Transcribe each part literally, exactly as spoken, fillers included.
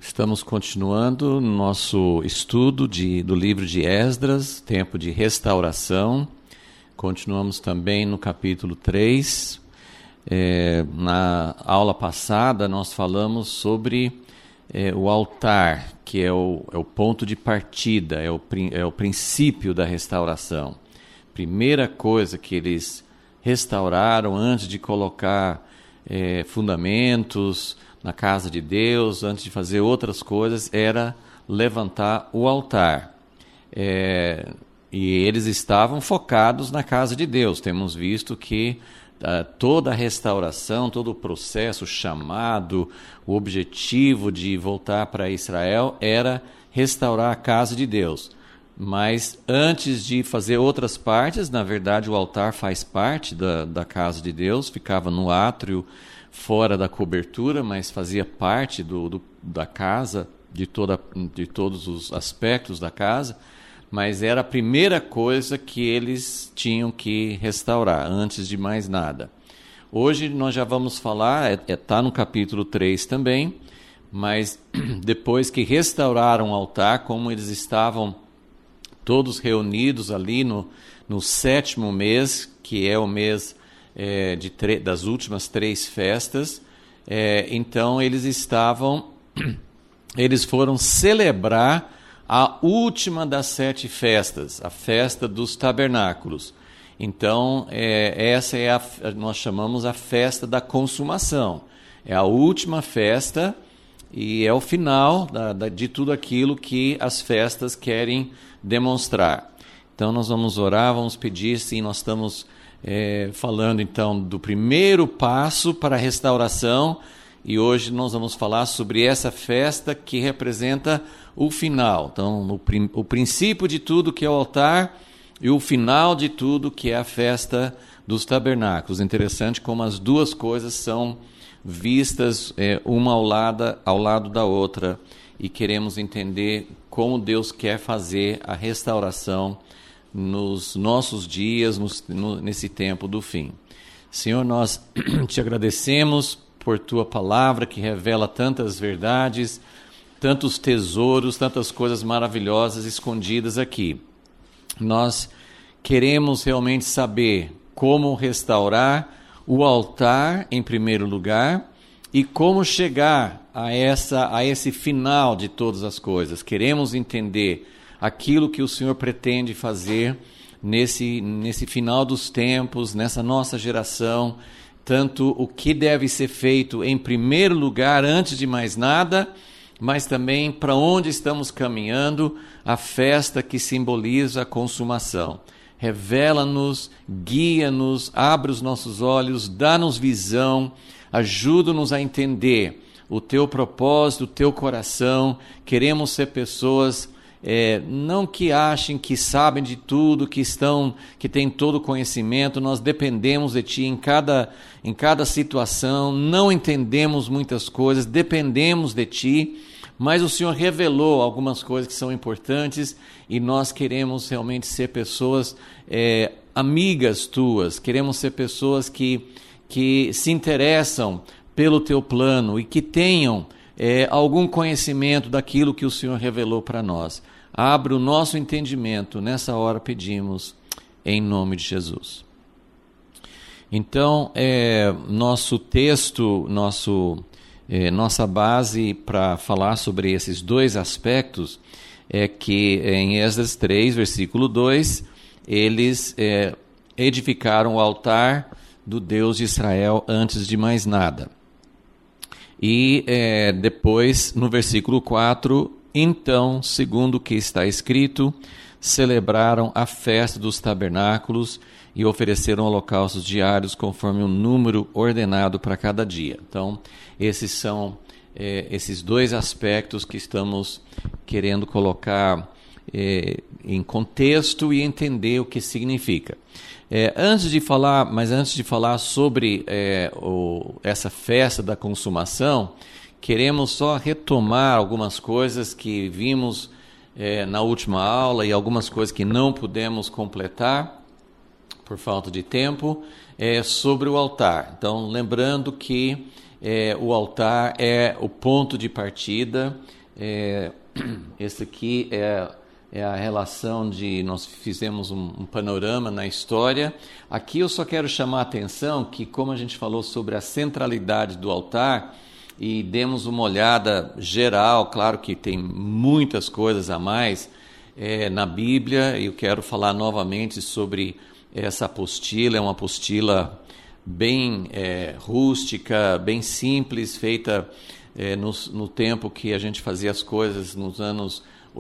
Estamos continuando nosso estudo de, do livro de Esdras, tempo de restauração. Continuamos também no capítulo três. É, na aula passada nós falamos sobre é, o altar, que é o, é o ponto de partida, é o, é o princípio da restauração. Primeira coisa que eles restauraram antes de colocar é, fundamentos na casa de Deus, antes de fazer outras coisas, era levantar o altar. É, e eles estavam focados na casa de Deus. Temos visto que uh, toda a restauração, todo o processo, o chamado, o objetivo de voltar para Israel era restaurar a casa de Deus. Mas antes de fazer outras partes, na verdade o altar faz parte da, da casa de Deus, ficava no átrio, fora da cobertura, mas fazia parte do, do, da casa, de, toda, de todos os aspectos da casa, mas era a primeira coisa que eles tinham que restaurar, antes de mais nada. Hoje nós já vamos falar, está é, é, tá no capítulo três também, mas depois que restauraram o altar, como eles estavam todos reunidos ali no, no sétimo mês, que é o mês É, de das últimas três festas, é, então eles estavam, eles foram celebrar a última das sete festas, a festa dos tabernáculos. Então é, essa é a, nós chamamos a festa da consumação, é a última festa e é o final da, da, de tudo aquilo que as festas querem demonstrar. Então nós vamos orar, vamos pedir, sim, nós estamos É, falando então do primeiro passo para a restauração, e hoje nós vamos falar sobre essa festa que representa o final. Então, o, prim, o princípio de tudo, que é o altar, e o final de tudo, que é a festa dos tabernáculos. Interessante como as duas coisas são vistas é, uma ao lado, ao lado da outra, e queremos entender como Deus quer fazer a restauração nos nossos dias, nos, no, nesse tempo do fim. Senhor, nós te agradecemos por tua palavra que revela tantas verdades, tantos tesouros, tantas coisas maravilhosas escondidas aqui. Nós queremos realmente saber como restaurar o altar em primeiro lugar e como chegar a, essa, a esse final de todas as coisas. Queremos entender aquilo que o Senhor pretende fazer nesse, nesse final dos tempos, nessa nossa geração, tanto o que deve ser feito em primeiro lugar, antes de mais nada, mas também para onde estamos caminhando, a festa que simboliza a consumação. Revela-nos, guia-nos, abre os nossos olhos, dá-nos visão, ajuda-nos a entender o teu propósito, o teu coração. Queremos ser pessoas É, não que achem que sabem de tudo, que estão, que têm todo o conhecimento. Nós dependemos de Ti em cada, em cada situação, não entendemos muitas coisas, dependemos de Ti, mas o Senhor revelou algumas coisas que são importantes e nós queremos realmente ser pessoas é, amigas Tuas, queremos ser pessoas que, que se interessam pelo Teu plano e que tenham é, algum conhecimento daquilo que o Senhor revelou para nós. Abre o nosso entendimento, nessa hora pedimos, em nome de Jesus. Então, é, nosso texto, nosso, é, nossa base para falar sobre esses dois aspectos é que em Esdras três, versículo dois, eles é, edificaram o altar do Deus de Israel antes de mais nada. E é, depois, no versículo quatro, então, segundo o que está escrito, celebraram a festa dos tabernáculos e ofereceram holocaustos diários conforme o número ordenado para cada dia. Então, esses são é, esses dois aspectos que estamos querendo colocar é, em contexto e entender o que significa. É, antes de falar, mas antes de falar sobre é, o, essa festa da consumação, queremos só retomar algumas coisas que vimos é, na última aula e algumas coisas que não pudemos completar por falta de tempo é, sobre o altar. Então, lembrando que é, o altar é o ponto de partida. É, esse aqui é, é a relação de... Nós fizemos um, um panorama na história. Aqui eu só quero chamar a atenção que, como a gente falou sobre a centralidade do altar, e demos uma olhada geral, claro que tem muitas coisas a mais é, na Bíblia, e eu quero falar novamente sobre essa apostila. É uma apostila bem é, rústica, bem simples, feita é, no, no tempo que a gente fazia as coisas nos anos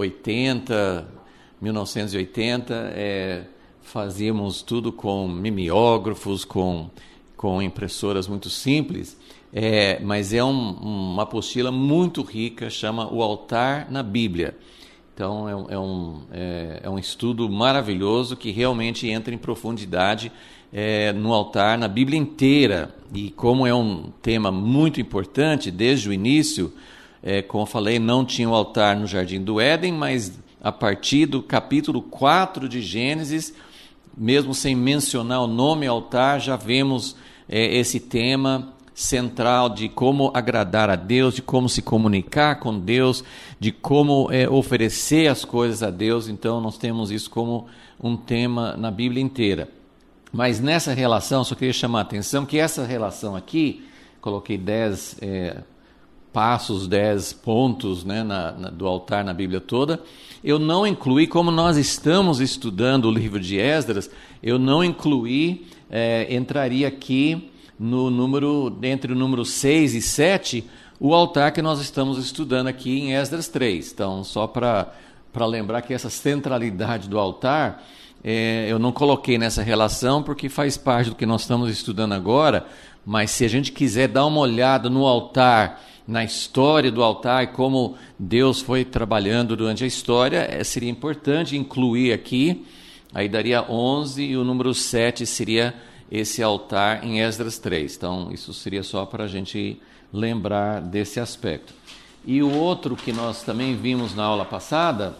oitenta, mil novecentos e oitenta, é, fazíamos tudo com mimeógrafos, com, com impressoras muito simples, é, mas é um, uma apostila muito rica, chama O Altar na Bíblia. Então é um, é um, é, é um estudo maravilhoso que realmente entra em profundidade é, no altar, na Bíblia inteira. E como é um tema muito importante, desde o início, é, como eu falei, não tinha o altar no Jardim do Éden, mas a partir do capítulo quatro de Gênesis, mesmo sem mencionar o nome altar, já vemos é, esse tema central de como agradar a Deus, de como se comunicar com Deus, de como é, oferecer as coisas a Deus. Então nós temos isso como um tema na Bíblia inteira. Mas nessa relação, só queria chamar a atenção que essa relação aqui, coloquei dez é, passos, dez pontos, né, na, na, do altar na Bíblia toda. Eu não incluí, como nós estamos estudando o livro de Esdras, eu não incluí, é, entraria aqui no número, entre o número seis e sete, o altar que nós estamos estudando aqui em Esdras três. Então, só para para lembrar que essa centralidade do altar, é, eu não coloquei nessa relação porque faz parte do que nós estamos estudando agora, mas se a gente quiser dar uma olhada no altar, na história do altar e como Deus foi trabalhando durante a história, é, seria importante incluir aqui, aí daria onze e o número sete seria esse altar em Esdras três. Então, isso seria só para a gente lembrar desse aspecto. E o outro que nós também vimos na aula passada,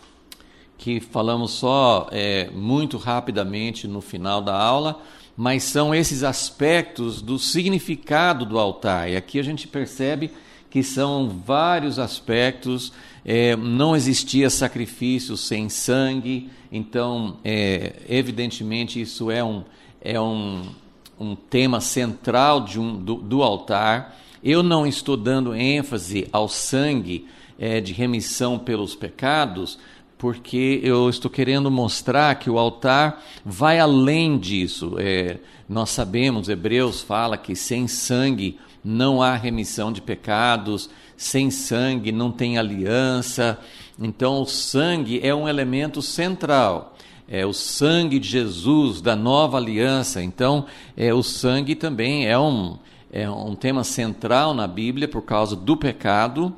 que falamos só é, muito rapidamente no final da aula, mas são esses aspectos do significado do altar. E aqui a gente percebe que são vários aspectos. É, não existia sacrifício sem sangue, então, é, evidentemente, isso é um... é um, um tema central de um, do, do altar. Eu não estou dando ênfase ao sangue é, de remissão pelos pecados, porque eu estou querendo mostrar que o altar vai além disso. É, nós sabemos, Hebreus fala que sem sangue não há remissão de pecados, sem sangue não tem aliança. Então o sangue é um elemento central. É o sangue de Jesus, da nova aliança. Então, é, o sangue também é um, é um tema central na Bíblia por causa do pecado,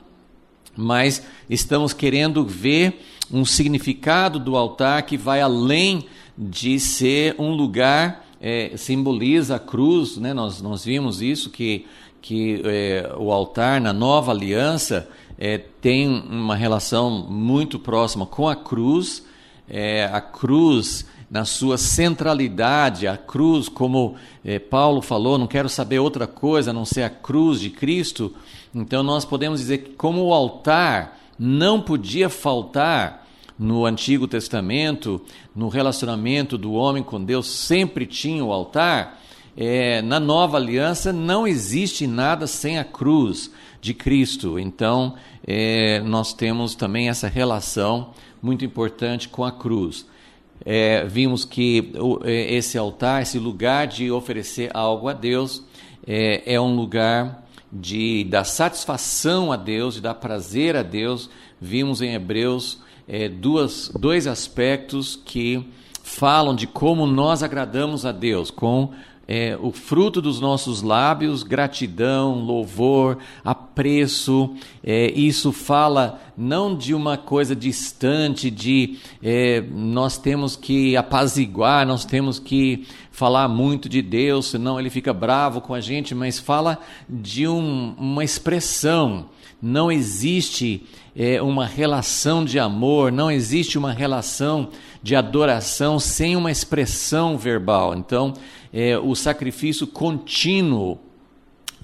mas estamos querendo ver um significado do altar que vai além de ser um lugar, é, simboliza a cruz, né? Nós, nós vimos isso, que, que é, o altar na nova aliança é, tem uma relação muito próxima com a cruz. É, a cruz na sua centralidade, a cruz, como é, Paulo falou, não quero saber outra coisa a não ser a cruz de Cristo. Então nós podemos dizer que como o altar não podia faltar no Antigo Testamento, no relacionamento do homem com Deus, sempre tinha o altar, é, na nova aliança não existe nada sem a cruz de Cristo. Então é, nós temos também essa relação muito importante com a cruz. É, vimos que o, esse altar, esse lugar de oferecer algo a Deus, é, é um lugar de dar satisfação a Deus, de dar prazer a Deus. Vimos em Hebreus é, duas, dois aspectos que falam de como nós agradamos a Deus, com É, o fruto dos nossos lábios, gratidão, louvor, apreço. É, isso fala não de uma coisa distante, de é, nós temos que apaziguar, nós temos que falar muito de Deus, senão ele fica bravo com a gente, mas fala de um, uma expressão. Não existe é, uma relação de amor, não existe uma relação de adoração sem uma expressão verbal. Então, é, o sacrifício contínuo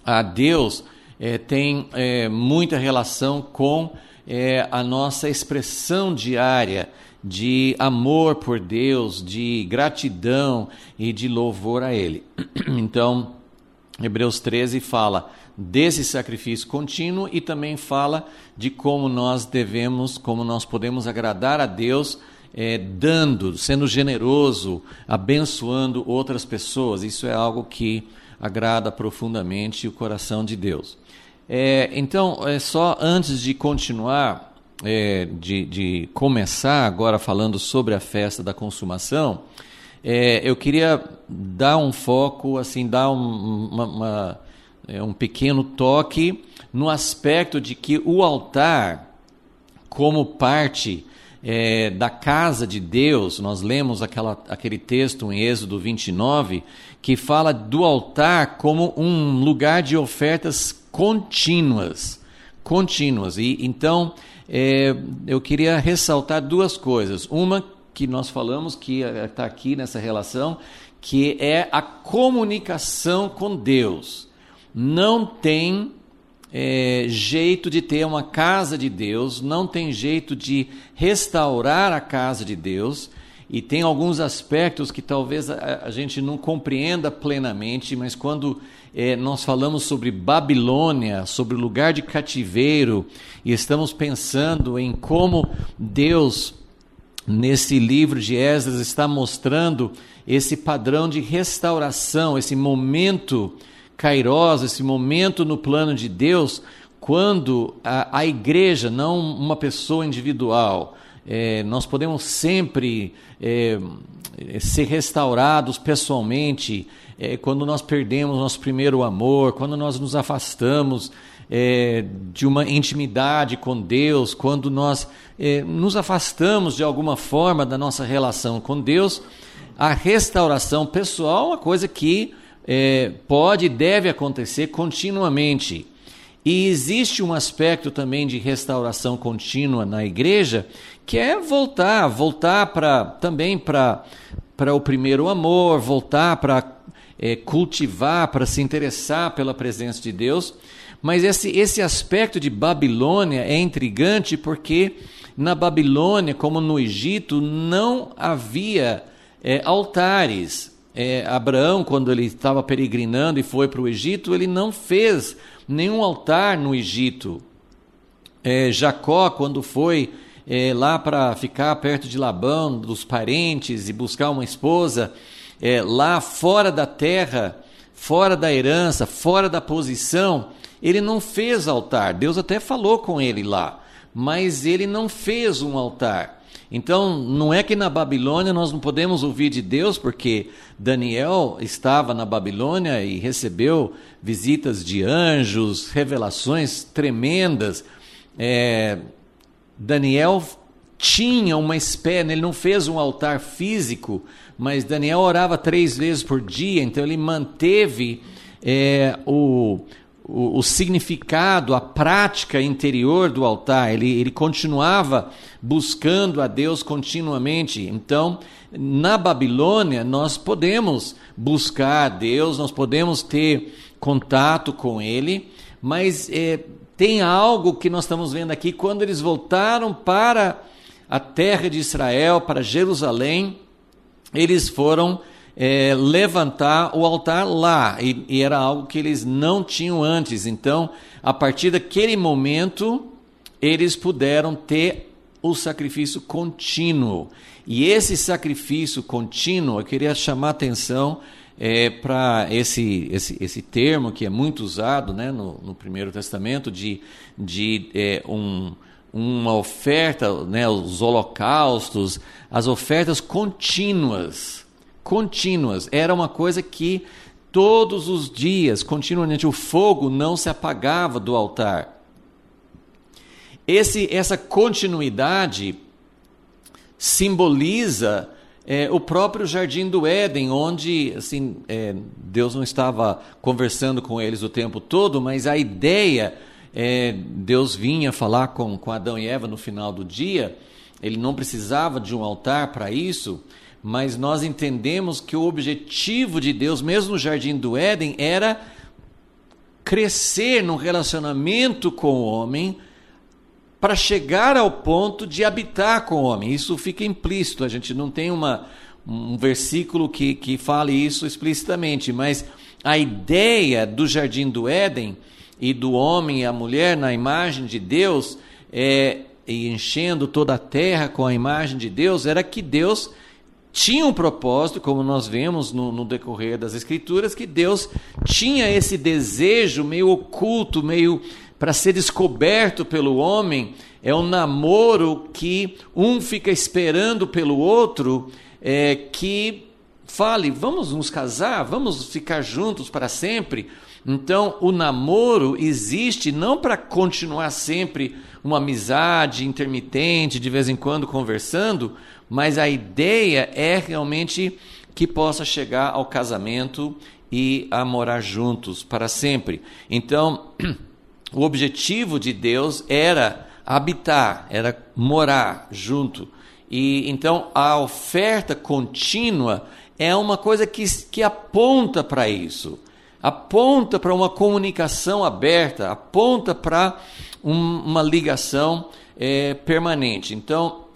a Deus é, tem é, muita relação com é, a nossa expressão diária de amor por Deus, de gratidão e de louvor a Ele. Então, Hebreus treze fala desse sacrifício contínuo e também fala de como nós devemos, como nós podemos agradar a Deus, é, dando, sendo generoso, abençoando outras pessoas. Isso é algo que agrada profundamente o coração de Deus. É, então, é só antes de continuar, é, de, de começar agora falando sobre a festa da consumação, é, eu queria dar um foco, assim, dar um, uma, uma, é, um pequeno toque no aspecto de que o altar, como parte é, da casa de Deus, nós lemos aquela, aquele texto em Êxodo vinte e nove, que fala do altar como um lugar de ofertas contínuas, contínuas. E então é, eu queria ressaltar duas coisas. Uma que nós falamos que está aqui nessa relação, que é a comunicação com Deus. Não tem é, jeito de ter uma casa de Deus, não tem jeito de restaurar a casa de Deus. E tem alguns aspectos que talvez a, a gente não compreenda plenamente, mas quando é, nós falamos sobre Babilônia, sobre o lugar de cativeiro, e estamos pensando em como Deus, nesse livro de Esdras, está mostrando esse padrão de restauração, esse momento kairos, esse momento no plano de Deus, quando a, a igreja, não uma pessoa individual, É, nós podemos sempre é, ser restaurados pessoalmente, é, quando nós perdemos nosso primeiro amor, quando nós nos afastamos é, de uma intimidade com Deus, quando nós é, nos afastamos de alguma forma da nossa relação com Deus. A restauração pessoal é uma coisa que é, pode e deve acontecer continuamente. E existe um aspecto também de restauração contínua na igreja, que é voltar, voltar para também para para o primeiro amor, voltar para é, cultivar, para se interessar pela presença de Deus. Mas esse, esse aspecto de Babilônia é intrigante porque na Babilônia, como no Egito, não havia é, altares. É, Abraão, quando ele estava peregrinando e foi para o Egito, ele não fez nenhum altar no Egito. É, Jacó, quando foi é, lá para ficar perto de Labão, dos parentes, e buscar uma esposa, é, lá fora da terra, fora da herança, fora da posição, ele não fez altar. Deus até falou com ele lá, mas ele não fez um altar. Então, não é que na Babilônia nós não podemos ouvir de Deus, porque Daniel estava na Babilônia e recebeu visitas de anjos, revelações tremendas. É, Daniel tinha uma espécie, ele não fez um altar físico, mas Daniel orava três vezes por dia, então ele manteve é, o... O, o significado, a prática interior do altar. Ele, ele continuava buscando a Deus continuamente. Então, na Babilônia, nós podemos buscar a Deus, nós podemos ter contato com Ele, mas é, tem algo que nós estamos vendo aqui, quando eles voltaram para a terra de Israel, para Jerusalém, eles foram É, levantar o altar lá, e, e era algo que eles não tinham antes. Então, a partir daquele momento, eles puderam ter o sacrifício contínuo. E esse sacrifício contínuo, eu queria chamar a atenção é, para esse, esse, esse termo que é muito usado, né, no, no Primeiro Testamento, de, de é, um, uma oferta, né, os holocaustos, as ofertas contínuas. Contínuas, era uma coisa que todos os dias, continuamente, o fogo não se apagava do altar. Esse, essa continuidade simboliza é, o próprio Jardim do Éden, onde assim, é, Deus não estava conversando com eles o tempo todo, mas a ideia, é, Deus vinha falar com, com Adão e Eva no final do dia, ele não precisava de um altar para isso. Mas nós entendemos que o objetivo de Deus, mesmo no Jardim do Éden, era crescer no relacionamento com o homem para chegar ao ponto de habitar com o homem. Isso fica implícito, a gente não tem uma, um versículo que, que fale isso explicitamente, mas a ideia do Jardim do Éden e do homem e a mulher na imagem de Deus, é, e enchendo toda a terra com a imagem de Deus, era que Deus tinha um propósito, como nós vemos no, no decorrer das Escrituras, que Deus tinha esse desejo meio oculto, meio para ser descoberto pelo homem. É um namoro que um fica esperando pelo outro, é, que fale, vamos nos casar, vamos ficar juntos para sempre. Então, o namoro existe não para continuar sempre uma amizade intermitente, de vez em quando conversando, mas a ideia é realmente que possa chegar ao casamento e a morar juntos para sempre. Então, o objetivo de Deus era habitar, era morar junto. E então a oferta contínua é uma coisa que, que aponta para isso, aponta para uma comunicação aberta, aponta para um, uma ligação é, permanente. Então,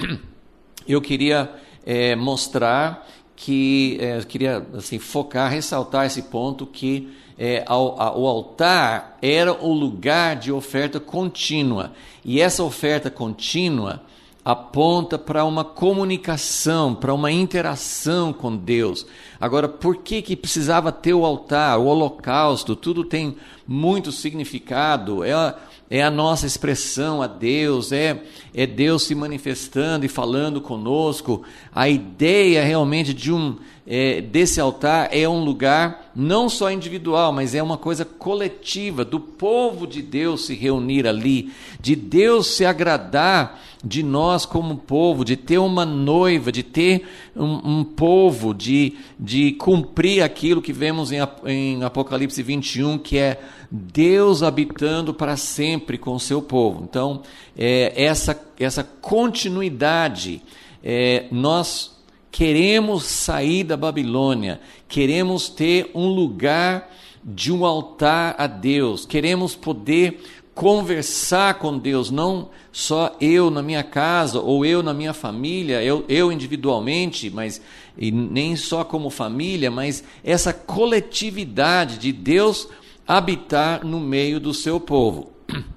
eu queria é, mostrar que, é, queria assim, focar, ressaltar esse ponto que é, ao, a, o altar era o lugar de oferta contínua. E essa oferta contínua aponta para uma comunicação, para uma interação com Deus. Agora, por que que precisava ter o altar, o holocausto? Tudo tem muito significado, é a, é a nossa expressão a Deus, é, é Deus se manifestando e falando conosco. A ideia realmente de um, é, desse altar é um lugar não só individual, mas é uma coisa coletiva, do povo de Deus se reunir ali, de Deus se agradar de nós como povo, de ter uma noiva, de ter um, um povo, de, de cumprir aquilo que vemos em, em Apocalipse vinte e um, que é Deus habitando para sempre com o seu povo. Então, é, essa, essa continuidade, é, nós queremos sair da Babilônia, queremos ter um lugar de um altar a Deus, queremos poder conversar com Deus, não só eu na minha casa, ou eu na minha família, eu, eu individualmente, mas e nem só como família, mas essa coletividade de Deus habitar no meio do seu povo.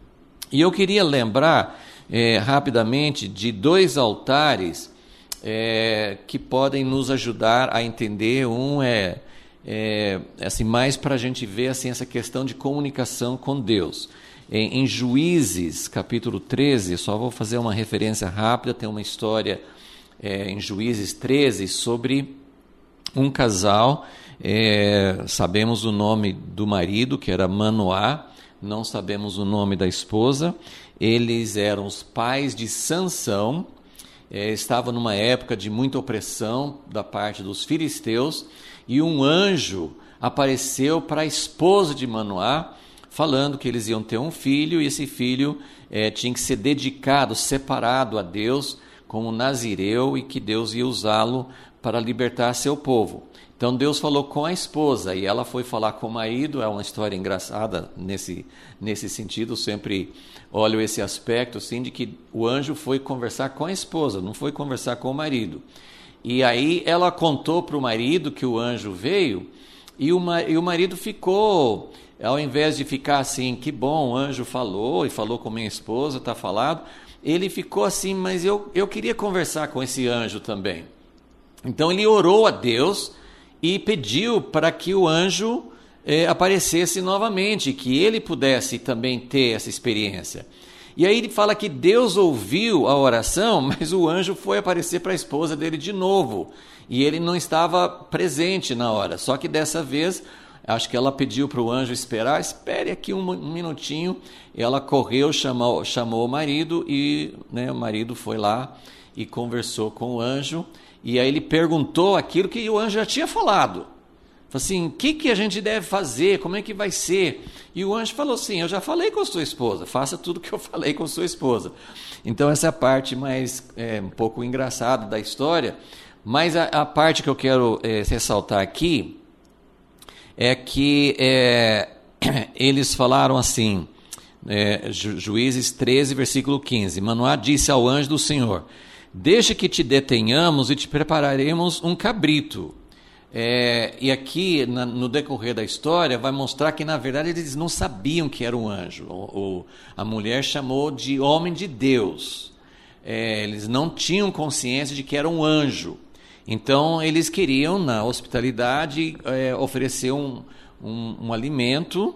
E eu queria lembrar é, rapidamente de dois altares é, que podem nos ajudar a entender. Um é, é assim, mais para a gente ver assim, essa questão de comunicação com Deus. Em, em Juízes, capítulo treze, só vou fazer uma referência rápida, tem uma história é, em Juízes treze sobre um casal, é, sabemos o nome do marido, que era Manoá, não sabemos o nome da esposa. Eles eram os pais de Sansão, é, estavam numa época de muita opressão da parte dos filisteus, e um anjo apareceu para a esposa de Manoá, falando que eles iam ter um filho, e esse filho é, tinha que ser dedicado, separado a Deus, como nazireu, e que Deus ia usá-lo para libertar seu povo. Então Deus falou com a esposa, e ela foi falar com o marido. É uma história engraçada nesse, nesse sentido, eu sempre olho esse aspecto assim, de que o anjo foi conversar com a esposa, não foi conversar com o marido. E aí ela contou para o marido que o anjo veio, e o, e o marido ficou... Ao invés de ficar assim, que bom, o anjo falou, e falou com minha esposa, está falado, ele ficou assim, mas eu, eu queria conversar com esse anjo também. Então ele orou a Deus e pediu para que o anjo é, aparecesse novamente, que ele pudesse também ter essa experiência. E aí ele fala que Deus ouviu a oração, mas o anjo foi aparecer para a esposa dele de novo, e ele não estava presente na hora, só que dessa vez... Acho que ela pediu para o anjo esperar, espere aqui um, um minutinho. Ela correu, chamou, chamou o marido, e né, o marido foi lá e conversou com o anjo. E aí ele perguntou aquilo que o anjo já tinha falado. Falou assim, o que, que a gente deve fazer, como é que vai ser? E o anjo falou assim, eu já falei com a sua esposa, faça tudo que eu falei com a sua esposa. Então essa é a parte mais, é, um pouco engraçada da história. Mas a, a parte que eu quero é, ressaltar aqui... é que é, eles falaram assim, é, Ju, Juízes treze, versículo quinze, Manoá disse ao anjo do Senhor, deixa que te detenhamos e te prepararemos um cabrito. É, e aqui, na, no decorrer da história, vai mostrar que, na verdade, eles não sabiam que era um anjo. O, o, a mulher chamou de homem de Deus. É, eles não tinham consciência de que era um anjo. Então, eles queriam, na hospitalidade, é, oferecer um, um, um alimento.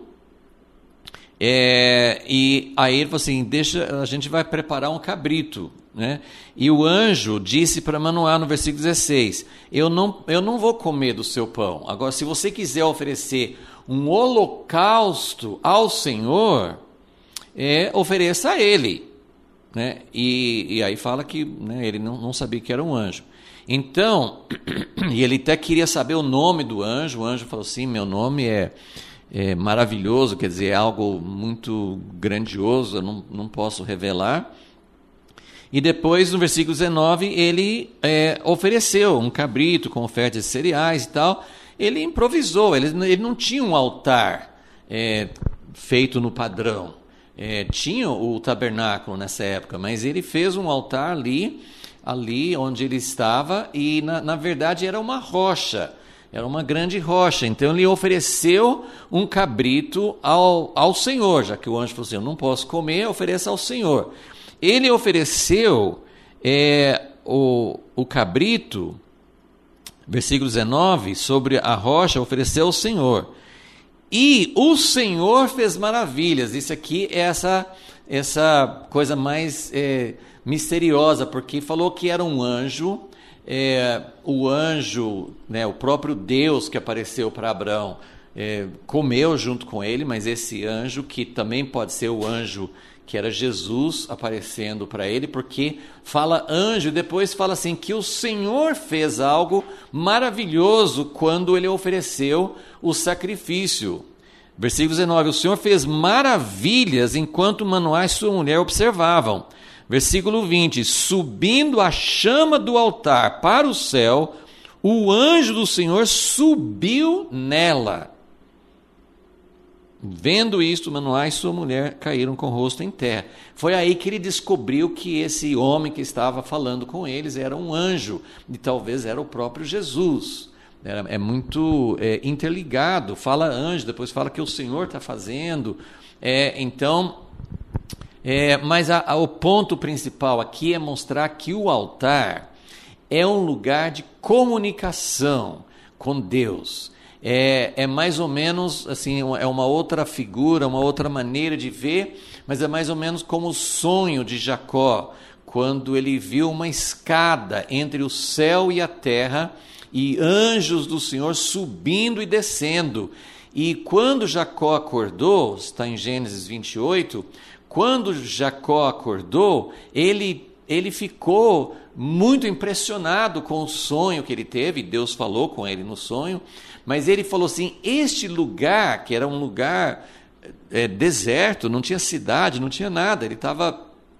É, e aí ele falou assim, deixa, a gente vai preparar um cabrito. Né? E o anjo disse para Manoá no versículo dezesseis, eu não, eu não vou comer do seu pão. Agora, se você quiser oferecer um holocausto ao Senhor, é, ofereça a ele. Né? E, e aí fala que, né, ele não, não sabia que era um anjo. Então, e ele até queria saber o nome do anjo. O anjo falou assim, meu nome é, é maravilhoso, quer dizer, é algo muito grandioso, eu não, não posso revelar. E depois, no versículo dezenove, ele é, ofereceu um cabrito com ofertas de cereais e tal. Ele improvisou, ele, ele não tinha um altar é, feito no padrão. É, tinha o tabernáculo nessa época, mas ele fez um altar ali, ali onde ele estava, e na, na verdade era uma rocha, era uma grande rocha. Então ele ofereceu um cabrito ao, ao Senhor, já que o anjo falou assim, eu não posso comer, ofereça ao Senhor. Ele ofereceu é, o, o cabrito, versículo dezenove, sobre a rocha, ofereceu ao Senhor. E o Senhor fez maravilhas. Isso aqui é essa, essa coisa mais é, misteriosa, porque falou que era um anjo, é, o anjo, né, o próprio Deus que apareceu para Abraão, é, comeu junto com ele, mas esse anjo, que também pode ser o anjo que era Jesus aparecendo para ele, porque fala anjo, e depois fala assim, que o Senhor fez algo maravilhoso quando ele ofereceu o sacrifício. Versículo dezenove, o Senhor fez maravilhas enquanto Manoá e sua mulher observavam. Versículo vinte, subindo a chama do altar para o céu, o anjo do Senhor subiu nela. Vendo isto, Manoá e sua mulher caíram com o rosto em terra. Foi aí que ele descobriu que esse homem que estava falando com eles era um anjo, e talvez era o próprio Jesus. Era, é muito é, interligado, fala anjo, depois fala que o Senhor está fazendo. É, então, é, mas a, a, o ponto principal aqui é mostrar que o altar é um lugar de comunicação com Deus. É, é mais ou menos, assim, é uma outra figura, uma outra maneira de ver, mas é mais ou menos como o sonho de Jacó, quando ele viu uma escada entre o céu e a terra, e anjos do Senhor subindo e descendo. E quando Jacó acordou, está em Gênesis vinte e oito, quando Jacó acordou, ele, ele ficou muito impressionado com o sonho que ele teve, Deus falou com ele no sonho, mas ele falou assim, este lugar, que era um lugar é, deserto, não tinha cidade, não tinha nada, ele estava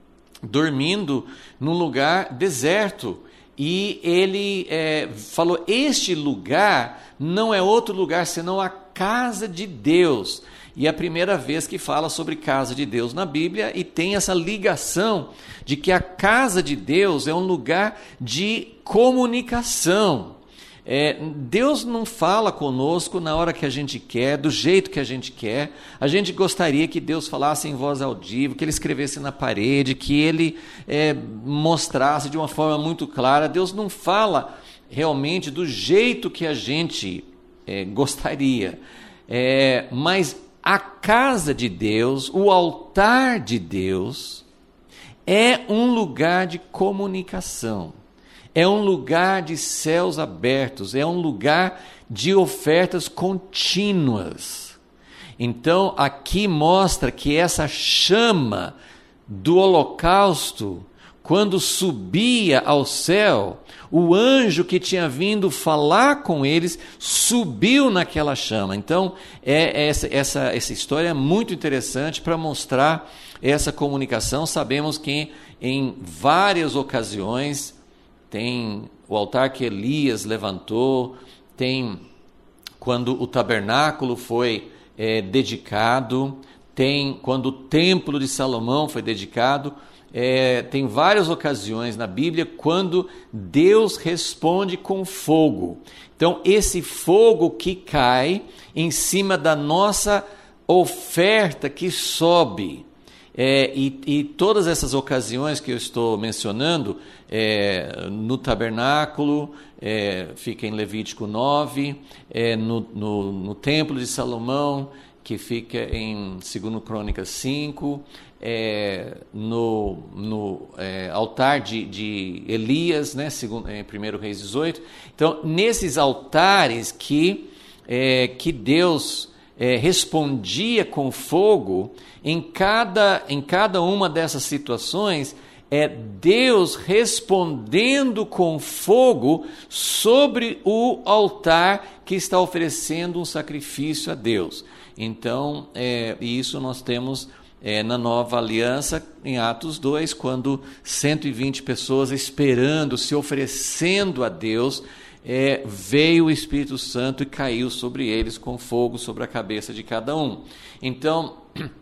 dormindo num lugar deserto, e ele é, falou, este lugar não é outro lugar senão a casa de Deus. E é a primeira vez que fala sobre casa de Deus na Bíblia, e tem essa ligação de que a casa de Deus é um lugar de comunicação. É, Deus não fala conosco na hora que a gente quer, do jeito que a gente quer. A gente gostaria que Deus falasse em voz audível, que Ele escrevesse na parede, que Ele é, mostrasse de uma forma muito clara. Deus não fala realmente do jeito que a gente é, gostaria. É, mas a casa de Deus, o altar de Deus, é um lugar de comunicação. É um lugar de céus abertos, é um lugar de ofertas contínuas. Então, aqui mostra que essa chama do holocausto, quando subia ao céu, o anjo que tinha vindo falar com eles subiu naquela chama. Então, é essa, essa, essa história é muito interessante para mostrar essa comunicação. Sabemos que em várias ocasiões, tem o altar que Elias levantou, tem quando o tabernáculo foi é, dedicado, tem quando o Templo de Salomão foi dedicado, é, tem várias ocasiões na Bíblia quando Deus responde com fogo. Então, esse fogo que cai em cima da nossa oferta que sobe. É, e, e todas essas ocasiões que eu estou mencionando, é, no tabernáculo, é, fica em Levítico nove, é, no, no, no Templo de Salomão, que fica em Segunda Crônicas cinco, é, no, no é, altar de, de Elias, né, segundo, em Primeiro Reis dezoito. Então, nesses altares que, é, que Deus é, respondia com fogo, em cada, em cada uma dessas situações, é Deus respondendo com fogo sobre o altar que está oferecendo um sacrifício a Deus. Então, é, isso nós temos é, na Nova Aliança, em Atos dois, quando cento e vinte pessoas esperando, se oferecendo a Deus, é, veio o Espírito Santo e caiu sobre eles com fogo sobre a cabeça de cada um. Então,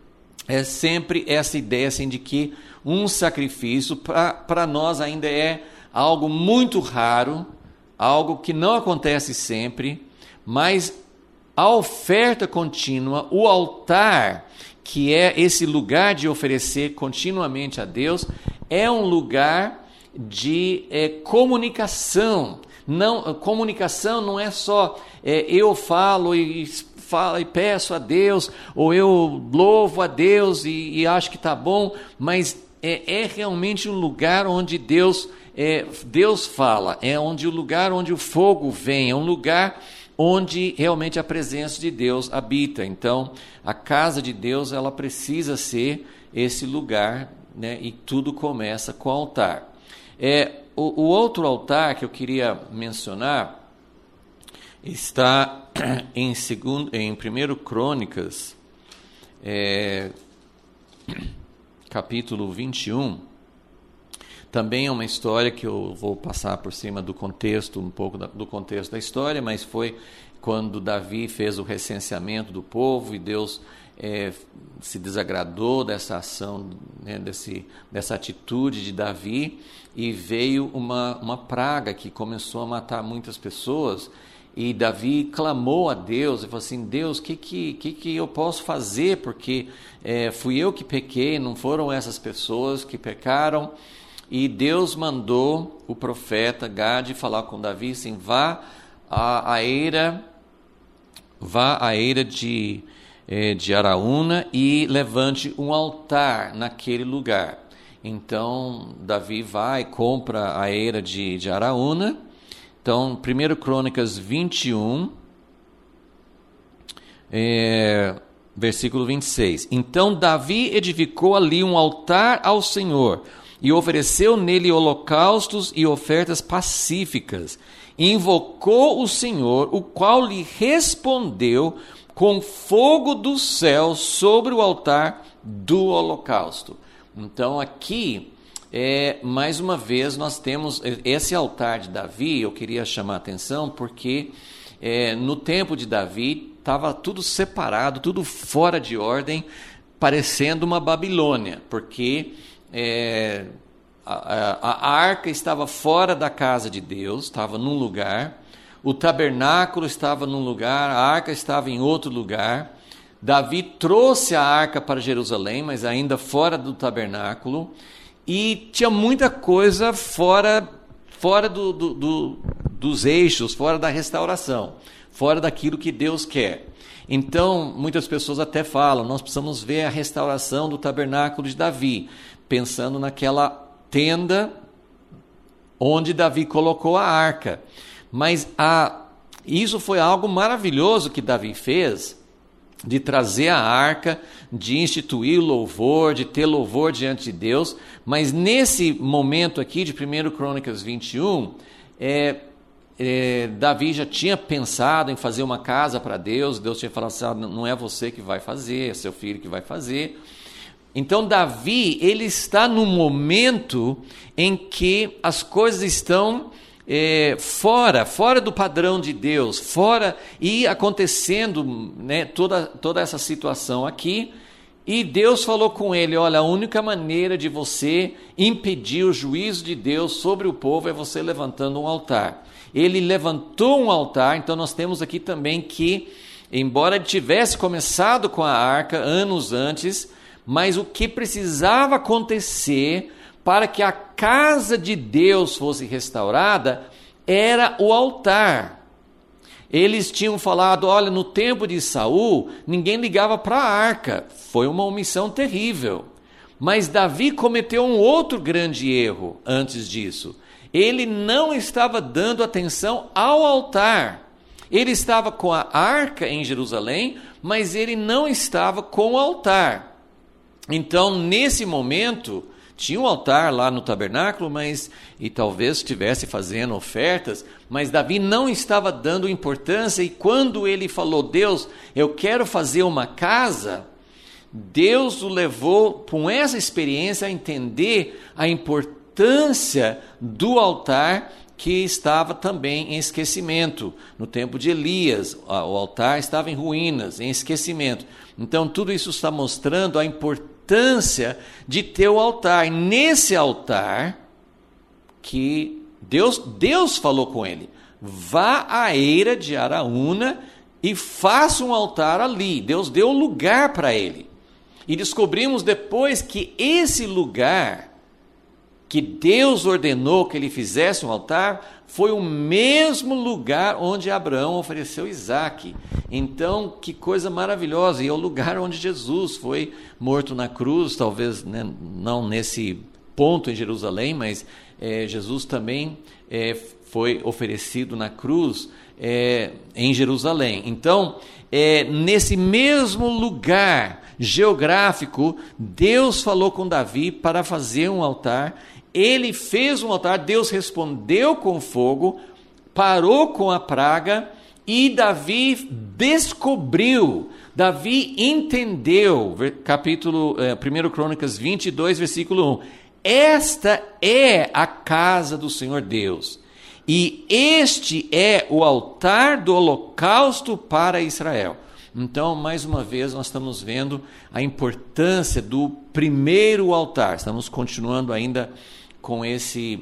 é sempre essa ideia assim, de que um sacrifício, para nós ainda é algo muito raro, algo que não acontece sempre, mas a oferta contínua, o altar, que é esse lugar de oferecer continuamente a Deus, é um lugar de é, comunicação. Não, comunicação não é só é, eu falo e falo e peço a Deus, ou eu louvo a Deus e, e acho que está bom, mas é, é realmente um lugar onde Deus, é, Deus fala, é onde o lugar onde o fogo vem, é um lugar onde realmente a presença de Deus habita. Então, a casa de Deus, ela precisa ser esse lugar, né? E tudo começa com o altar. É, o, o outro altar que eu queria mencionar está em, segundo, em Primeiro Crônicas, é, capítulo vinte e um. Também é uma história que eu vou passar por cima do contexto, um pouco da, do contexto da história, mas foi quando Davi fez o recenseamento do povo e Deus é, se desagradou dessa ação, né, desse, dessa atitude de Davi, e veio uma, uma praga que começou a matar muitas pessoas, e Davi clamou a Deus e falou assim: Deus, o que, que, que, que eu posso fazer? Porque é, fui eu que pequei, não foram essas pessoas que pecaram. E Deus mandou o profeta Gade falar com Davi assim: vá à eira, vá à eira de, eh, de Araúna e levante um altar naquele lugar. Então Davi vai e compra a eira de, de Araúna. Então, Primeiro Crônicas vinte e um, é, versículo vinte e seis. Então Davi edificou ali um altar ao Senhor, e ofereceu nele holocaustos e ofertas pacíficas. E invocou o Senhor, o qual lhe respondeu com fogo do céu sobre o altar do holocausto. Então aqui, é, mais uma vez, nós temos esse altar de Davi. Eu queria chamar a atenção porque é, no tempo de Davi estava tudo separado, tudo fora de ordem, parecendo uma Babilônia, porque É, a, a, a arca estava fora da casa de Deus, estava num lugar, o tabernáculo estava num lugar, a arca estava em outro lugar. Davi trouxe a arca para Jerusalém, mas ainda fora do tabernáculo, e tinha muita coisa fora, fora do, do, do, dos eixos, fora da restauração, fora daquilo que Deus quer. Então, muitas pessoas até falam: nós precisamos ver a restauração do tabernáculo de Davi, pensando naquela tenda onde Davi colocou a arca. Mas a, isso foi algo maravilhoso que Davi fez, de trazer a arca, de instituir o louvor, de ter louvor diante de Deus. Mas nesse momento aqui de Primeiro Crônicas vinte e um, é, é, Davi já tinha pensado em fazer uma casa para Deus. Deus tinha falado assim: ah, não é você que vai fazer, é seu filho que vai fazer. Então Davi, ele está num momento em que as coisas estão é, fora, fora do padrão de Deus, fora, e acontecendo, né, toda, toda essa situação aqui. E Deus falou com ele: olha, a única maneira de você impedir o juízo de Deus sobre o povo é você levantando um altar. Ele levantou um altar. Então nós temos aqui também que, embora ele tivesse começado com a arca anos antes, mas o que precisava acontecer para que a casa de Deus fosse restaurada era o altar. Eles tinham falado: olha, no tempo de Saul, ninguém ligava para a arca. Foi uma omissão terrível. Mas Davi cometeu um outro grande erro antes disso. Ele não estava dando atenção ao altar. Ele estava com a arca em Jerusalém, mas ele não estava com o altar. Então, nesse momento, tinha um altar lá no tabernáculo, mas e talvez estivesse fazendo ofertas, mas Davi não estava dando importância. E quando ele falou: Deus, eu quero fazer uma casa, Deus o levou com essa experiência a entender a importância do altar, que estava também em esquecimento. No tempo de Elias, o altar estava em ruínas, em esquecimento. Então tudo isso está mostrando a importância de ter o altar. E nesse altar que Deus, Deus falou com ele: vá à eira de Araúna e faça um altar ali. Deus deu lugar para ele. E descobrimos depois que esse lugar que Deus ordenou que ele fizesse um altar foi o mesmo lugar onde Abraão ofereceu Isaque. Então, que coisa maravilhosa! E é o lugar onde Jesus foi morto na cruz, talvez, né, não nesse ponto em Jerusalém, mas é, Jesus também é, foi oferecido na cruz é, em Jerusalém. Então, é, nesse mesmo lugar geográfico, Deus falou com Davi para fazer um altar. Ele fez um altar, Deus respondeu com fogo, parou com a praga, e Davi descobriu, Davi entendeu, capítulo eh, primeira Crônicas vinte e dois, versículo um, esta é a casa do Senhor Deus, e este é o altar do holocausto para Israel. Então, mais uma vez, nós estamos vendo a importância do primeiro altar. Estamos continuando ainda com esse,